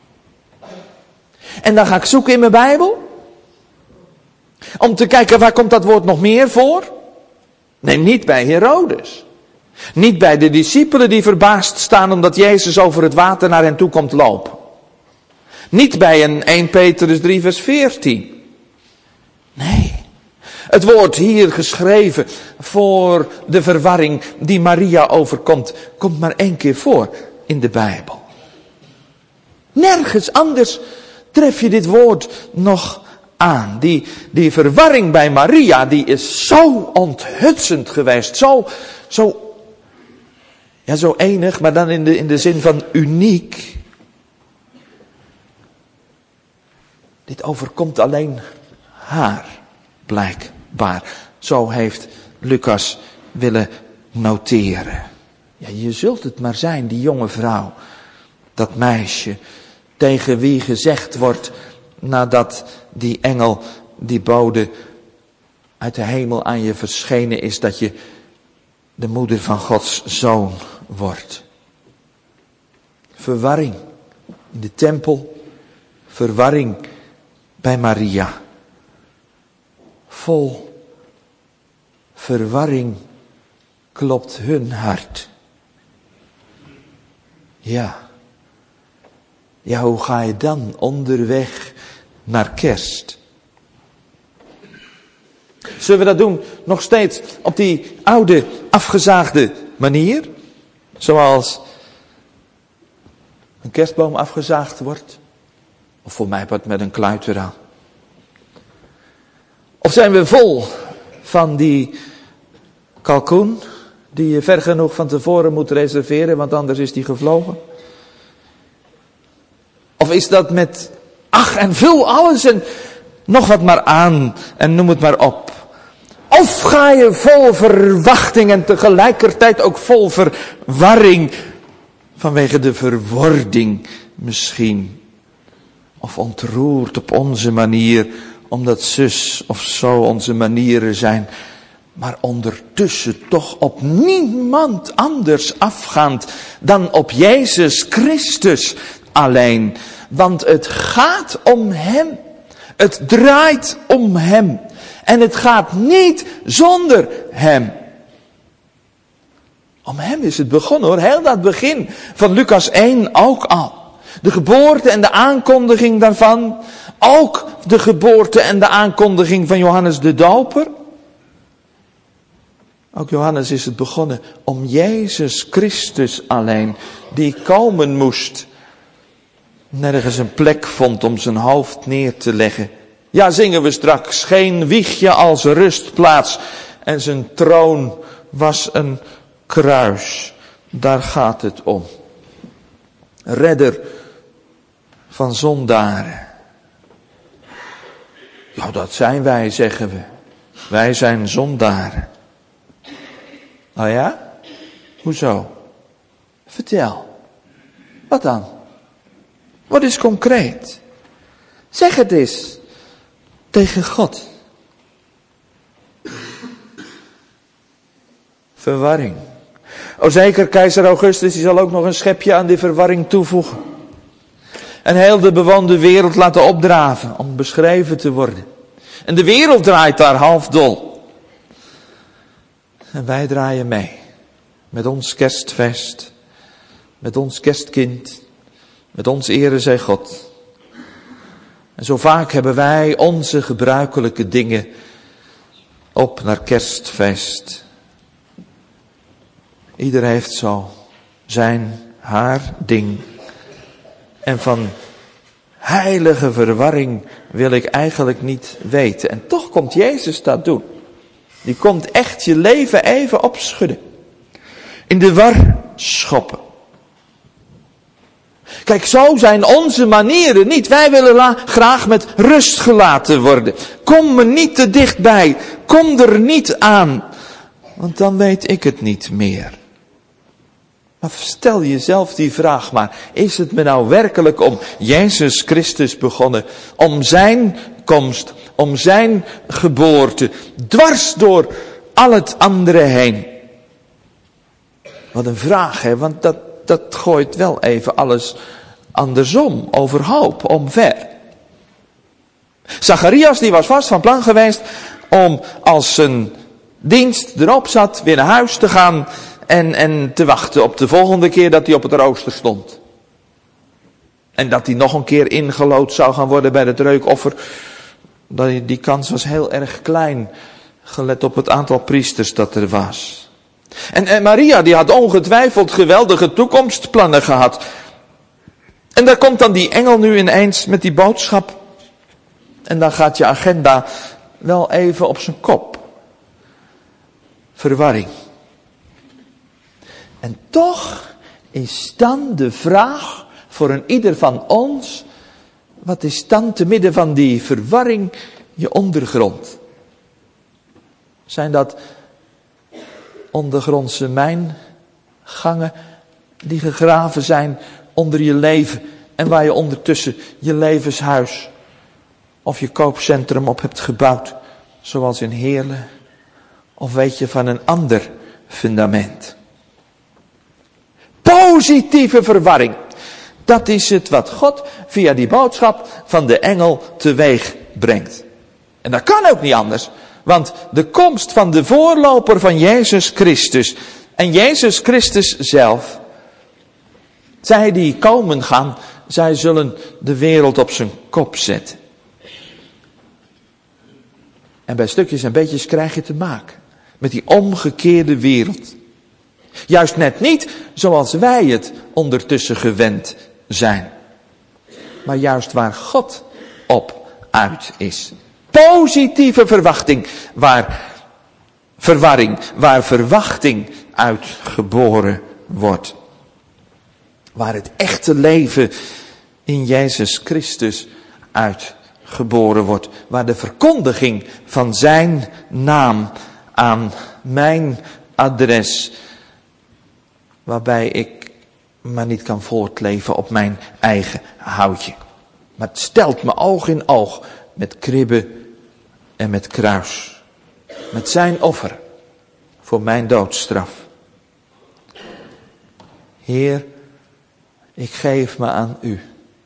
En dan ga ik zoeken in mijn Bijbel. Om te kijken, waar komt dat woord nog meer voor? Nee, niet bij Herodes. Niet bij de discipelen die verbaasd staan omdat Jezus over het water naar hen toe komt lopen. Niet bij een eerste Petrus drie vers veertien. Nee. Het wordt hier geschreven voor de verwarring die Maria overkomt. Komt maar één keer voor in de Bijbel. Nergens anders tref je dit woord nog aan. Die, die verwarring bij Maria, die is zo onthutsend geweest. Zo, zo, ja, zo enig, maar dan in de, in de zin van uniek. Dit overkomt alleen haar, blijkbaar. Zo heeft Lucas willen noteren. Ja, je zult het maar zijn, die jonge vrouw. Dat meisje, tegen wie gezegd wordt, nadat die engel, die bode uit de hemel aan je verschenen is, dat je de moeder van Gods zoon wordt. Verwarring in de tempel, verwarring bij Maria. Vol verwarring klopt hun hart. Ja. Ja, hoe ga je dan onderweg naar kerst? Zullen we dat doen nog steeds op die oude afgezaagde manier? Zoals een kerstboom afgezaagd wordt? Of voor mij wat met een kluit eraan? Of zijn we vol van die kalkoen die je ver genoeg van tevoren moet reserveren, want anders is die gevlogen? Of is dat met, ach en vul alles en nog wat maar aan en noem het maar op. Of ga je vol verwachting en tegelijkertijd ook vol verwarring vanwege de verwording misschien. Of ontroerd op onze manier, omdat zus of zo onze manieren zijn. Maar ondertussen toch op niemand anders afgaand dan op Jezus Christus alleen. Want het gaat om Hem. Het draait om Hem. En het gaat niet zonder Hem. Om Hem is het begonnen hoor. Heel dat begin van Lucas één ook al. De geboorte en de aankondiging daarvan. Ook de geboorte en de aankondiging van Johannes de Doper. Ook Johannes is het begonnen om Jezus Christus alleen. Die komen moest. Nergens een plek vond om zijn hoofd neer te leggen. Ja, zingen we straks. Geen wiegje als rustplaats. En zijn troon was een kruis. Daar gaat het om. Redder van zondaren. Ja, dat zijn wij, zeggen we. Wij zijn zondaren. Nou ja? Hoezo? Vertel. Wat dan? Wat is concreet? Zeg het eens. Tegen God. Verwarring. O zeker, keizer Augustus, die zal ook nog een schepje aan die verwarring toevoegen. En heel de bewoonde wereld laten opdraven om beschreven te worden. En de wereld draait daar half dol. En wij draaien mee. Met ons kerstfeest. Met ons kerstkind. Met ons ere zij God. En zo vaak hebben wij onze gebruikelijke dingen op naar kerstfeest. Ieder heeft zo zijn, haar ding. En van heilige verwarring wil ik eigenlijk niet weten. En toch komt Jezus dat doen. Die komt echt je leven even opschudden. In de war schoppen. Kijk, zo zijn onze manieren niet. Wij willen la- graag met rust gelaten worden. Kom me niet te dichtbij. Kom er niet aan. Want dan weet ik het niet meer. Maar stel jezelf die vraag maar. Is het me nou werkelijk om Jezus Christus begonnen? Om zijn komst. Om zijn geboorte. Dwars door al het andere heen. Wat een vraag, hè. Want dat, dat gooit wel even alles andersom. Overhoop. Omver. Zacharias die was vast van plan geweest. Om als zijn dienst erop zat. Weer naar huis te gaan. En, en te wachten op de volgende keer dat hij op het rooster stond. En dat hij nog een keer ingelood zou gaan worden bij het reukoffer, die kans was heel erg klein, gelet op het aantal priesters dat er was. En, en Maria die had ongetwijfeld geweldige toekomstplannen gehad. En daar komt dan die engel nu ineens met die boodschap. En dan gaat je agenda wel even op zijn kop. Verwarring. En toch is dan de vraag voor een ieder van ons, wat is dan te midden van die verwarring je ondergrond? Zijn dat ondergrondse mijngangen die gegraven zijn onder je leven en waar je ondertussen je levenshuis of je koopcentrum op hebt gebouwd, zoals in Heerlen? Of weet je van een ander fundament? Positieve verwarring. Dat is het wat God via die boodschap van de engel teweeg brengt. En dat kan ook niet anders. Want de komst van de voorloper van Jezus Christus en Jezus Christus zelf, zij die komen gaan, zij zullen de wereld op zijn kop zetten. En bij stukjes en beetjes krijg je te maken met die omgekeerde wereld. Juist net niet zoals wij het ondertussen gewend zijn. Maar juist waar God op uit is. Positieve verwachting, waar verwarring, waar verwachting uit geboren wordt. Waar het echte leven in Jezus Christus uit geboren wordt. Waar de verkondiging van zijn naam aan mijn adres, waarbij ik maar niet kan voortleven op mijn eigen houtje. Maar het stelt me oog in oog met kribbe en met kruis. Met zijn offer voor mijn doodstraf. Heer, ik geef me aan u.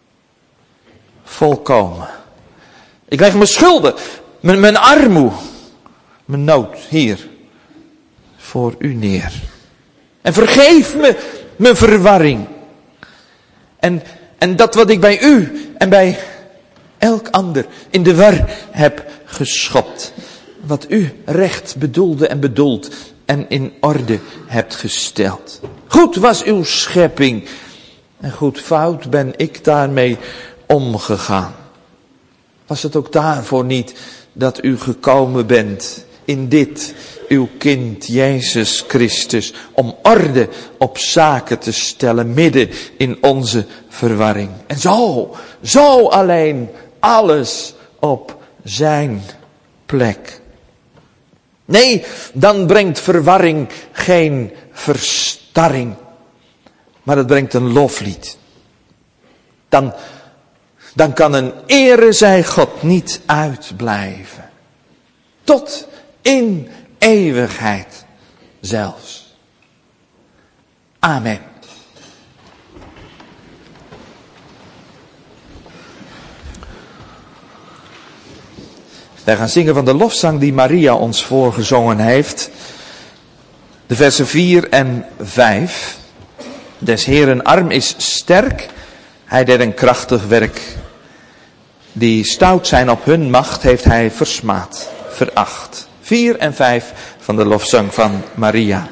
Volkomen. Ik leg mijn schulden, mijn, mijn armoe, mijn nood hier voor u neer. En vergeef me mijn verwarring. En, en dat wat ik bij u en bij elk ander in de war heb geschopt. Wat u recht bedoelde en bedoeld en in orde hebt gesteld. Goed was uw schepping. En goed fout ben ik daarmee omgegaan. Was het ook daarvoor niet dat u gekomen bent in dit, uw kind Jezus Christus, om orde op zaken te stellen midden in onze verwarring. En zo, zo alleen alles op zijn plek. Nee, dan brengt verwarring geen verstarring, maar het brengt een loflied. Dan, dan kan een ere zij God niet uitblijven. Tot in eeuwigheid zelfs. Amen. Wij gaan zingen van de lofzang die Maria ons voorgezongen heeft. De versen vier en vijf. Des Heeren arm is sterk, hij deed een krachtig werk. Die stout zijn op hun macht heeft hij versmaad, veracht. Vier en vijf van de lofzang van Maria.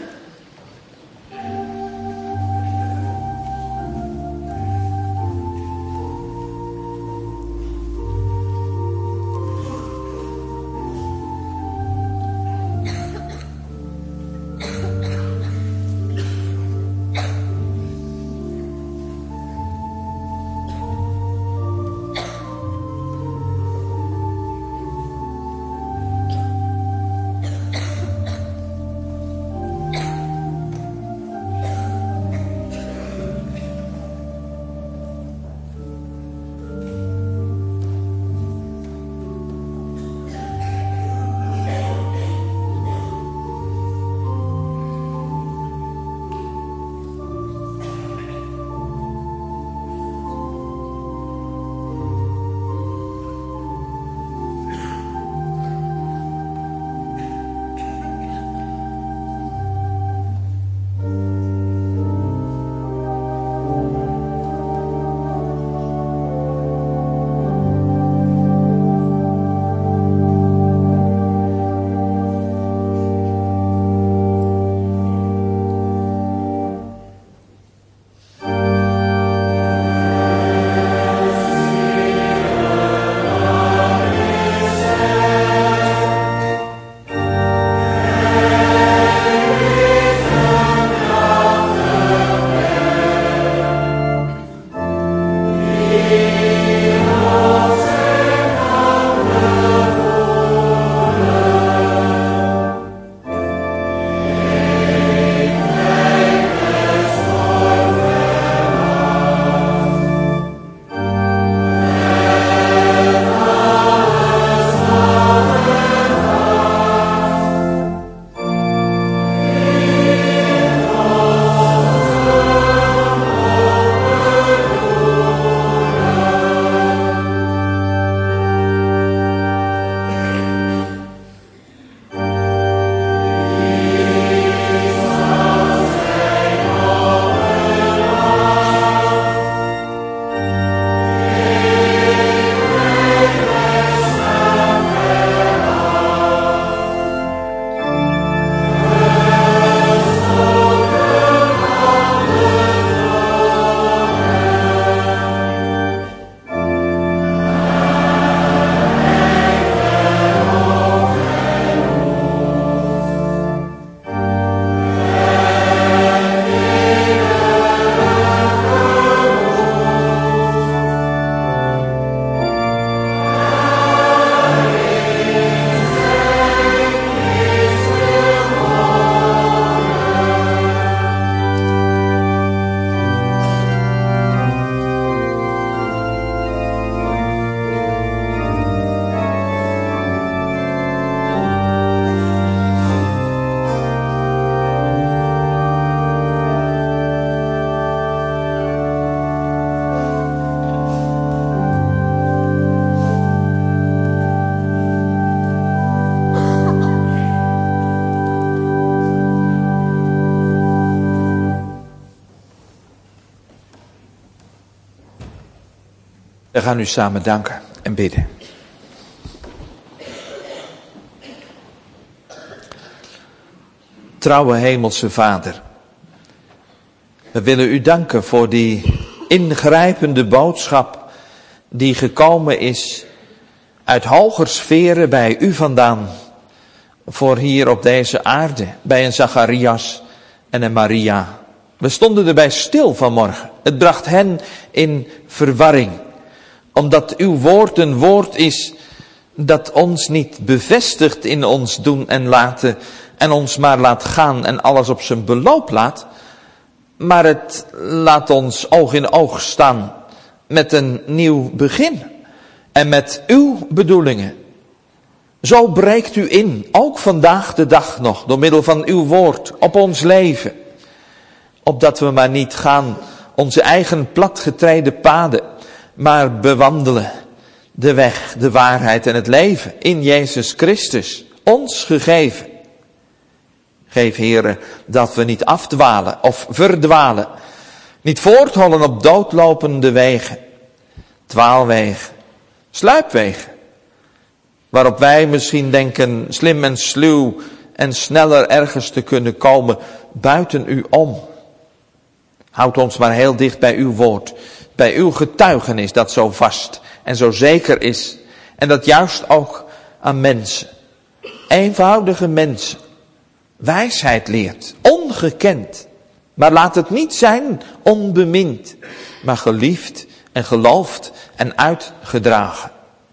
We gaan u samen danken en bidden. Trouwe Hemelse Vader, we willen u danken voor die ingrijpende boodschap die gekomen is uit hoger sferen bij u vandaan, voor hier op deze aarde, bij een Zacharias en een Maria. We stonden erbij stil vanmorgen. Het bracht hen in verwarring, omdat uw woord een woord is dat ons niet bevestigt in ons doen en laten en ons maar laat gaan en alles op zijn beloop laat, maar het laat ons oog in oog staan met een nieuw begin en met uw bedoelingen. Zo breekt u in, ook vandaag de dag nog, door middel van uw woord op ons leven. Opdat we maar niet gaan onze eigen platgetreden paden, maar bewandelen de weg, de waarheid en het leven in Jezus Christus, ons gegeven. Geef, Heere, dat we niet afdwalen of verdwalen, niet voorthollen op doodlopende wegen, dwaalwegen, sluipwegen, waarop wij misschien denken slim en sluw en sneller ergens te kunnen komen buiten u om. Houd ons maar heel dicht bij uw woord, bij uw getuigenis dat zo vast en zo zeker is. En dat juist ook aan mensen, eenvoudige mensen, wijsheid leert, ongekend. Maar laat het niet zijn onbemind, maar geliefd en geloofd en uitgedragen.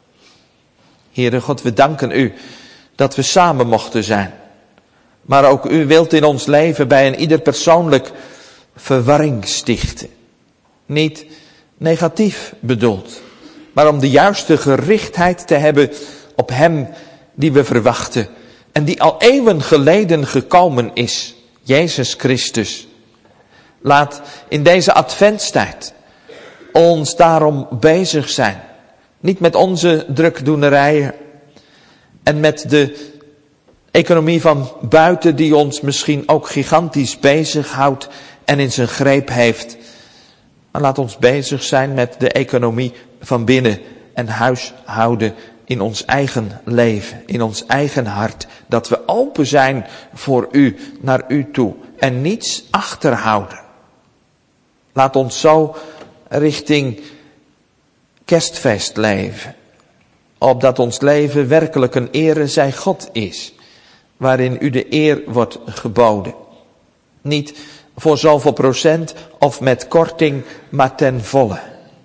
Heere God, we danken u dat we samen mochten zijn. Maar ook u wilt in ons leven bij een ieder persoonlijk verwarring stichten. Niet negatief bedoeld, maar om de juiste gerichtheid te hebben op hem die we verwachten en die al eeuwen geleden gekomen is, Jezus Christus. Laat in deze adventstijd ons daarom bezig zijn. Niet met onze drukdoenerijen en met de economie van buiten die ons misschien ook gigantisch bezighoudt en in zijn greep heeft. Maar laat ons bezig zijn met de economie van binnen en huishouden in ons eigen leven, in ons eigen hart. Dat we open zijn voor u, naar u toe en niets achterhouden. Laat ons zo richting kerstfeest leven, opdat ons leven werkelijk een ere zij God is, waarin u de eer wordt geboden. Niet voor zoveel procent of met korting, maar ten volle.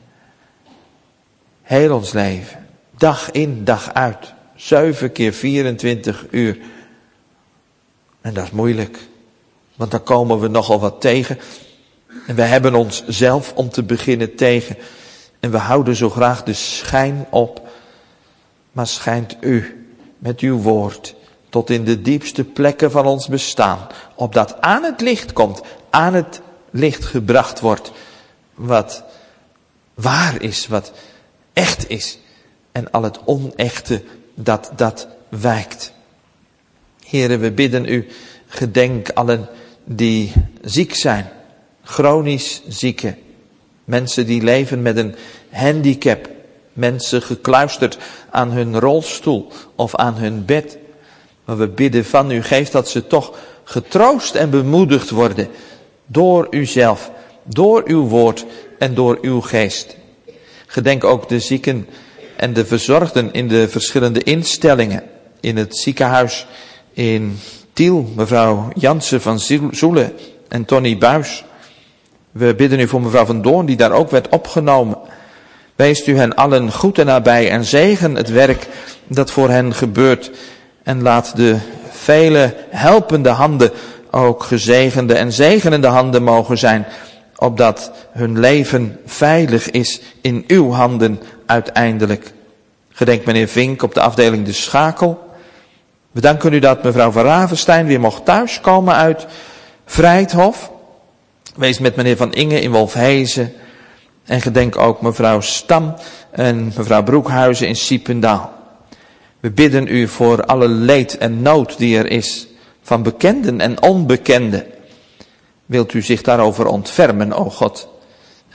Heel ons leven, dag in, dag uit, zeven keer vierentwintig uur. En dat is moeilijk, want dan komen we nogal wat tegen. En we hebben ons zelf om te beginnen tegen. En we houden zo graag de schijn op. Maar schijnt u met uw woord tot in de diepste plekken van ons bestaan. Opdat aan het licht komt, aan het licht gebracht wordt. Wat waar is, wat echt is. En al het onechte dat dat wijkt. Heren, we bidden u, gedenk allen die ziek zijn. Chronisch zieken. Mensen die leven met een handicap. Mensen gekluisterd aan hun rolstoel of aan hun bed. Maar we bidden van u, geef dat ze toch getroost en bemoedigd worden. Door uzelf, door uw woord en door uw geest. Gedenk ook de zieken en de verzorgden in de verschillende instellingen. In het ziekenhuis in Tiel, mevrouw Jansen van Zoelen en Tony Buis. We bidden u voor mevrouw Van Doorn die daar ook werd opgenomen. Weest u hen allen goed en nabij en zegen het werk dat voor hen gebeurt. En laat de vele helpende handen ook gezegende en zegenende handen mogen zijn. Opdat hun leven veilig is in uw handen uiteindelijk. Gedenk meneer Vink op de afdeling De Schakel. We danken u dat mevrouw Van Ravenstein weer mocht thuiskomen uit Vrijthof. Wees met meneer Van Inge in Wolfhezen. En gedenk ook mevrouw Stam en mevrouw Broekhuizen in Siependaal. We bidden u voor alle leed en nood die er is, van bekenden en onbekenden. Wilt u zich daarover ontfermen, o God,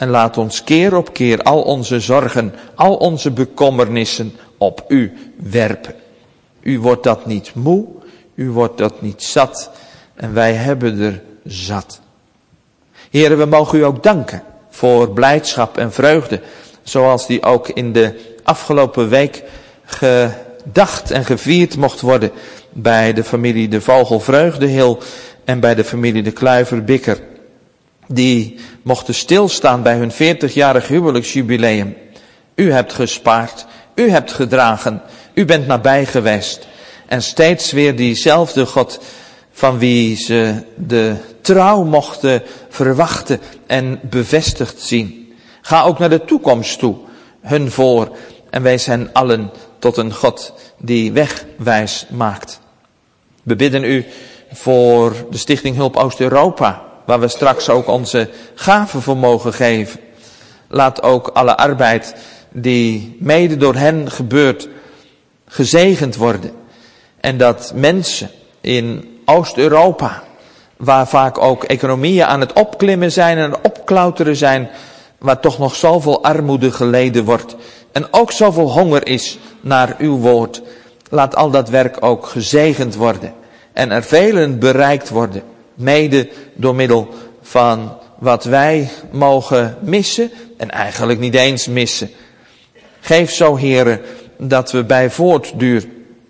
En laat ons keer op keer al onze zorgen, al onze bekommernissen op u werpen. U wordt dat niet moe, u wordt dat niet zat en wij hebben er zat. Heren, we mogen u ook danken voor blijdschap en vreugde, zoals die ook in de afgelopen week gedacht en gevierd mocht worden bij de familie de Vogel Vreugdehil en bij de familie de Kluiver Bikker. Die mochten stilstaan bij hun veertigjarig huwelijksjubileum. U hebt gespaard, u hebt gedragen, u bent nabij geweest. En steeds weer diezelfde God van wie ze de trouw mochten verwachten en bevestigd zien. Ga ook naar de toekomst toe, hun voor, en wees hen allen tot een God die wegwijs maakt. We bidden u voor de Stichting Hulp Oost-Europa, waar we straks ook onze gaven voor mogen geven. Laat ook alle arbeid die mede door hen gebeurt, gezegend worden. En dat mensen in Oost-Europa, waar vaak ook economieën aan het opklimmen zijn en aan het opklauteren zijn, waar toch nog zoveel armoede geleden wordt en ook zoveel honger is naar uw woord. Laat al dat werk ook gezegend worden en er velen bereikt worden, mede door middel van wat wij mogen missen en eigenlijk niet eens missen. Geef zo, Heere, dat we bij voortduur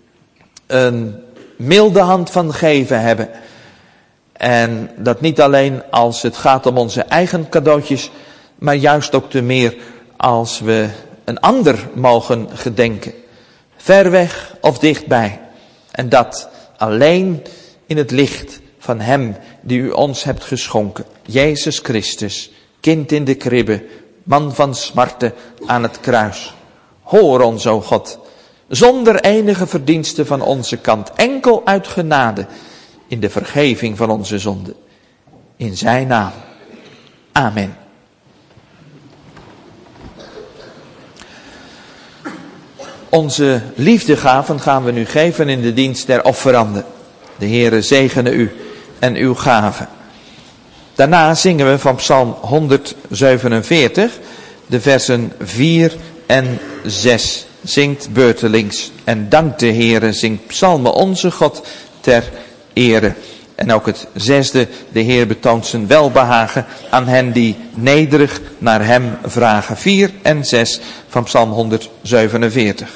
een milde hand van geven hebben. En dat niet alleen als het gaat om onze eigen cadeautjes, maar juist ook te meer als we een ander mogen gedenken. Ver weg of dichtbij. En dat alleen in het licht van hem die u ons hebt geschonken. Jezus Christus, kind in de kribbe, man van smarten aan het kruis. Hoor ons, o God, zonder enige verdienste van onze kant, enkel uit genade, in de vergeving van onze zonden. In zijn naam. Amen. Onze liefdegaven gaan we nu geven in de dienst der offeranden. De Heere zegene u en uw gaven. Daarna zingen we van Psalm honderdzevenenveertig, de versen vier en zes. Zingt beurtelings en dankt de Heere, zingt psalmen onze God ter ere. En ook het zesde, de Heer betoont zijn welbehagen aan hen die nederig naar hem vragen. vier en zes van Psalm honderdzevenenveertig.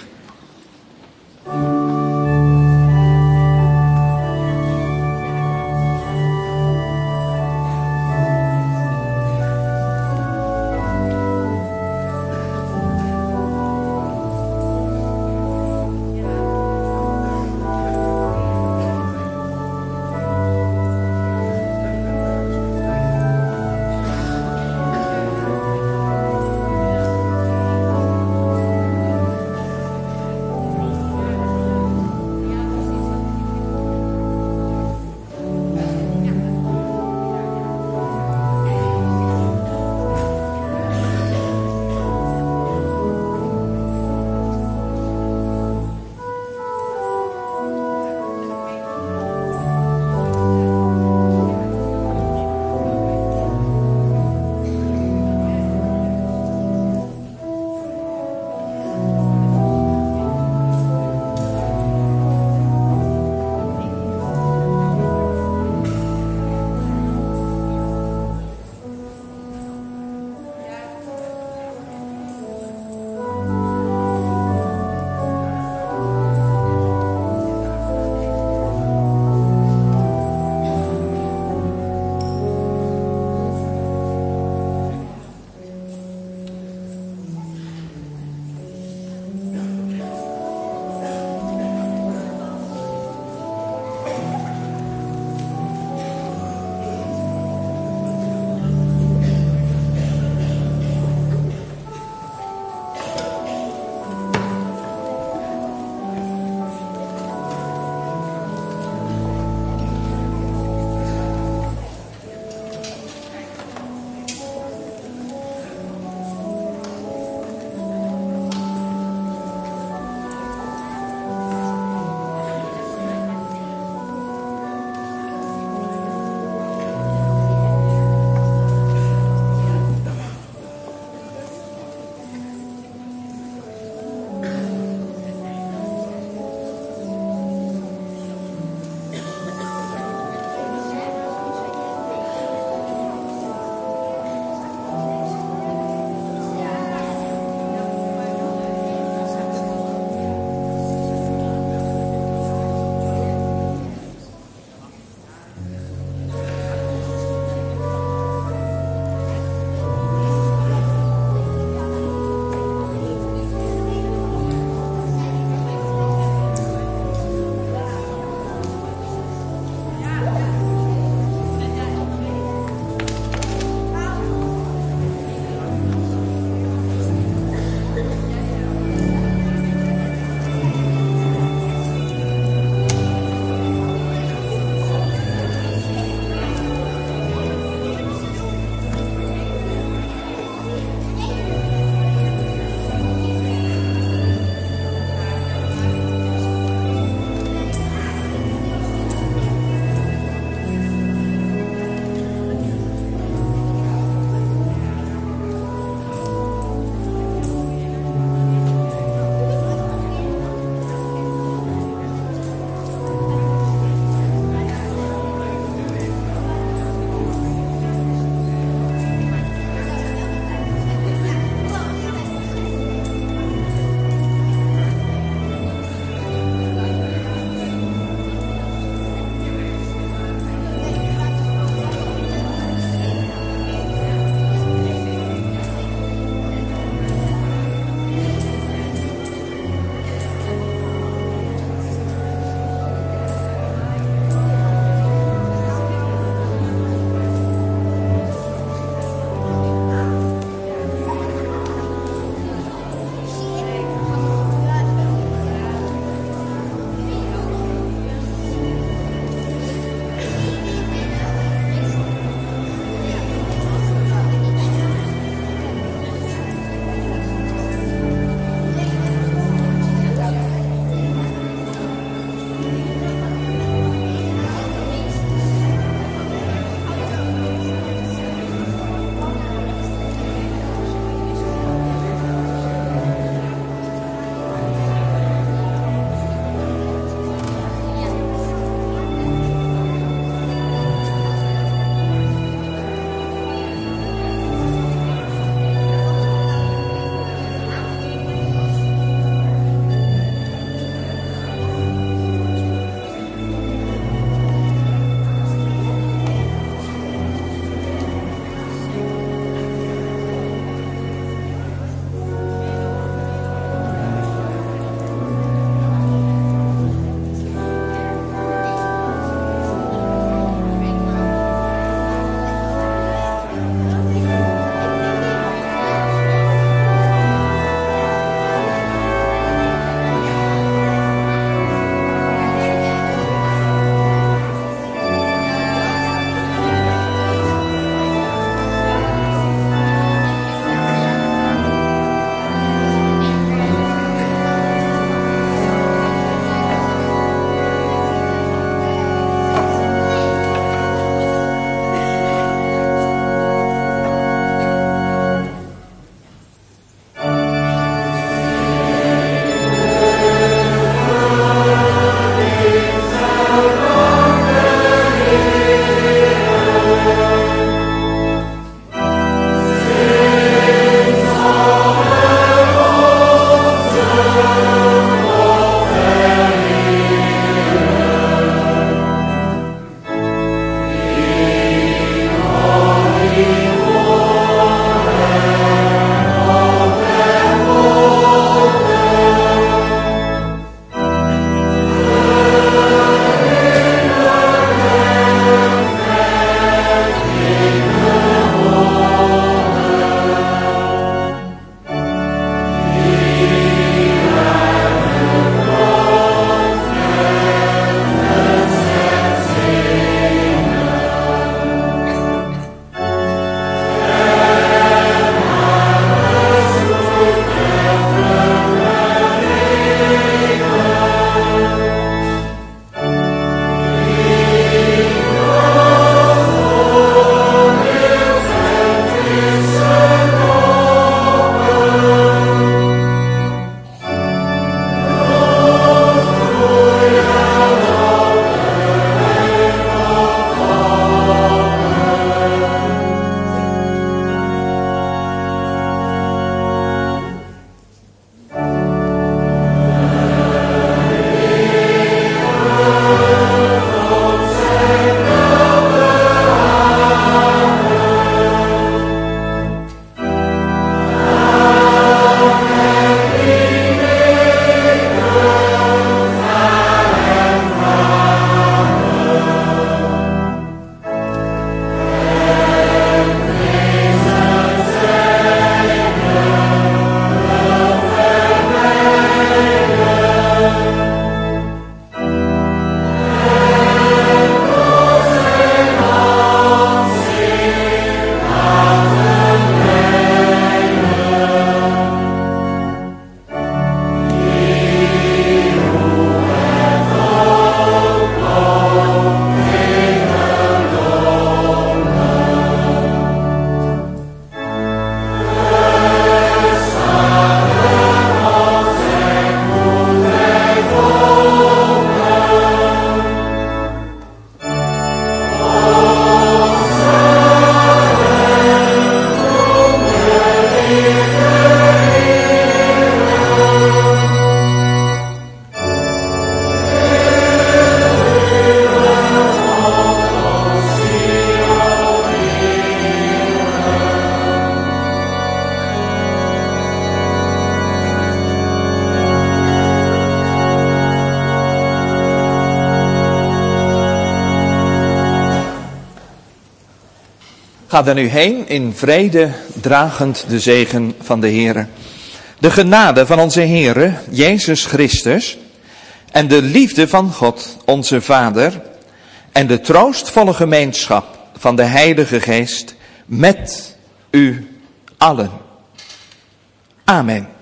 Ga er nu heen in vrede, dragend de zegen van de Heere. De genade van onze Heere, Jezus Christus, en de liefde van God, onze Vader, en de troostvolle gemeenschap van de Heilige Geest met u allen. Amen.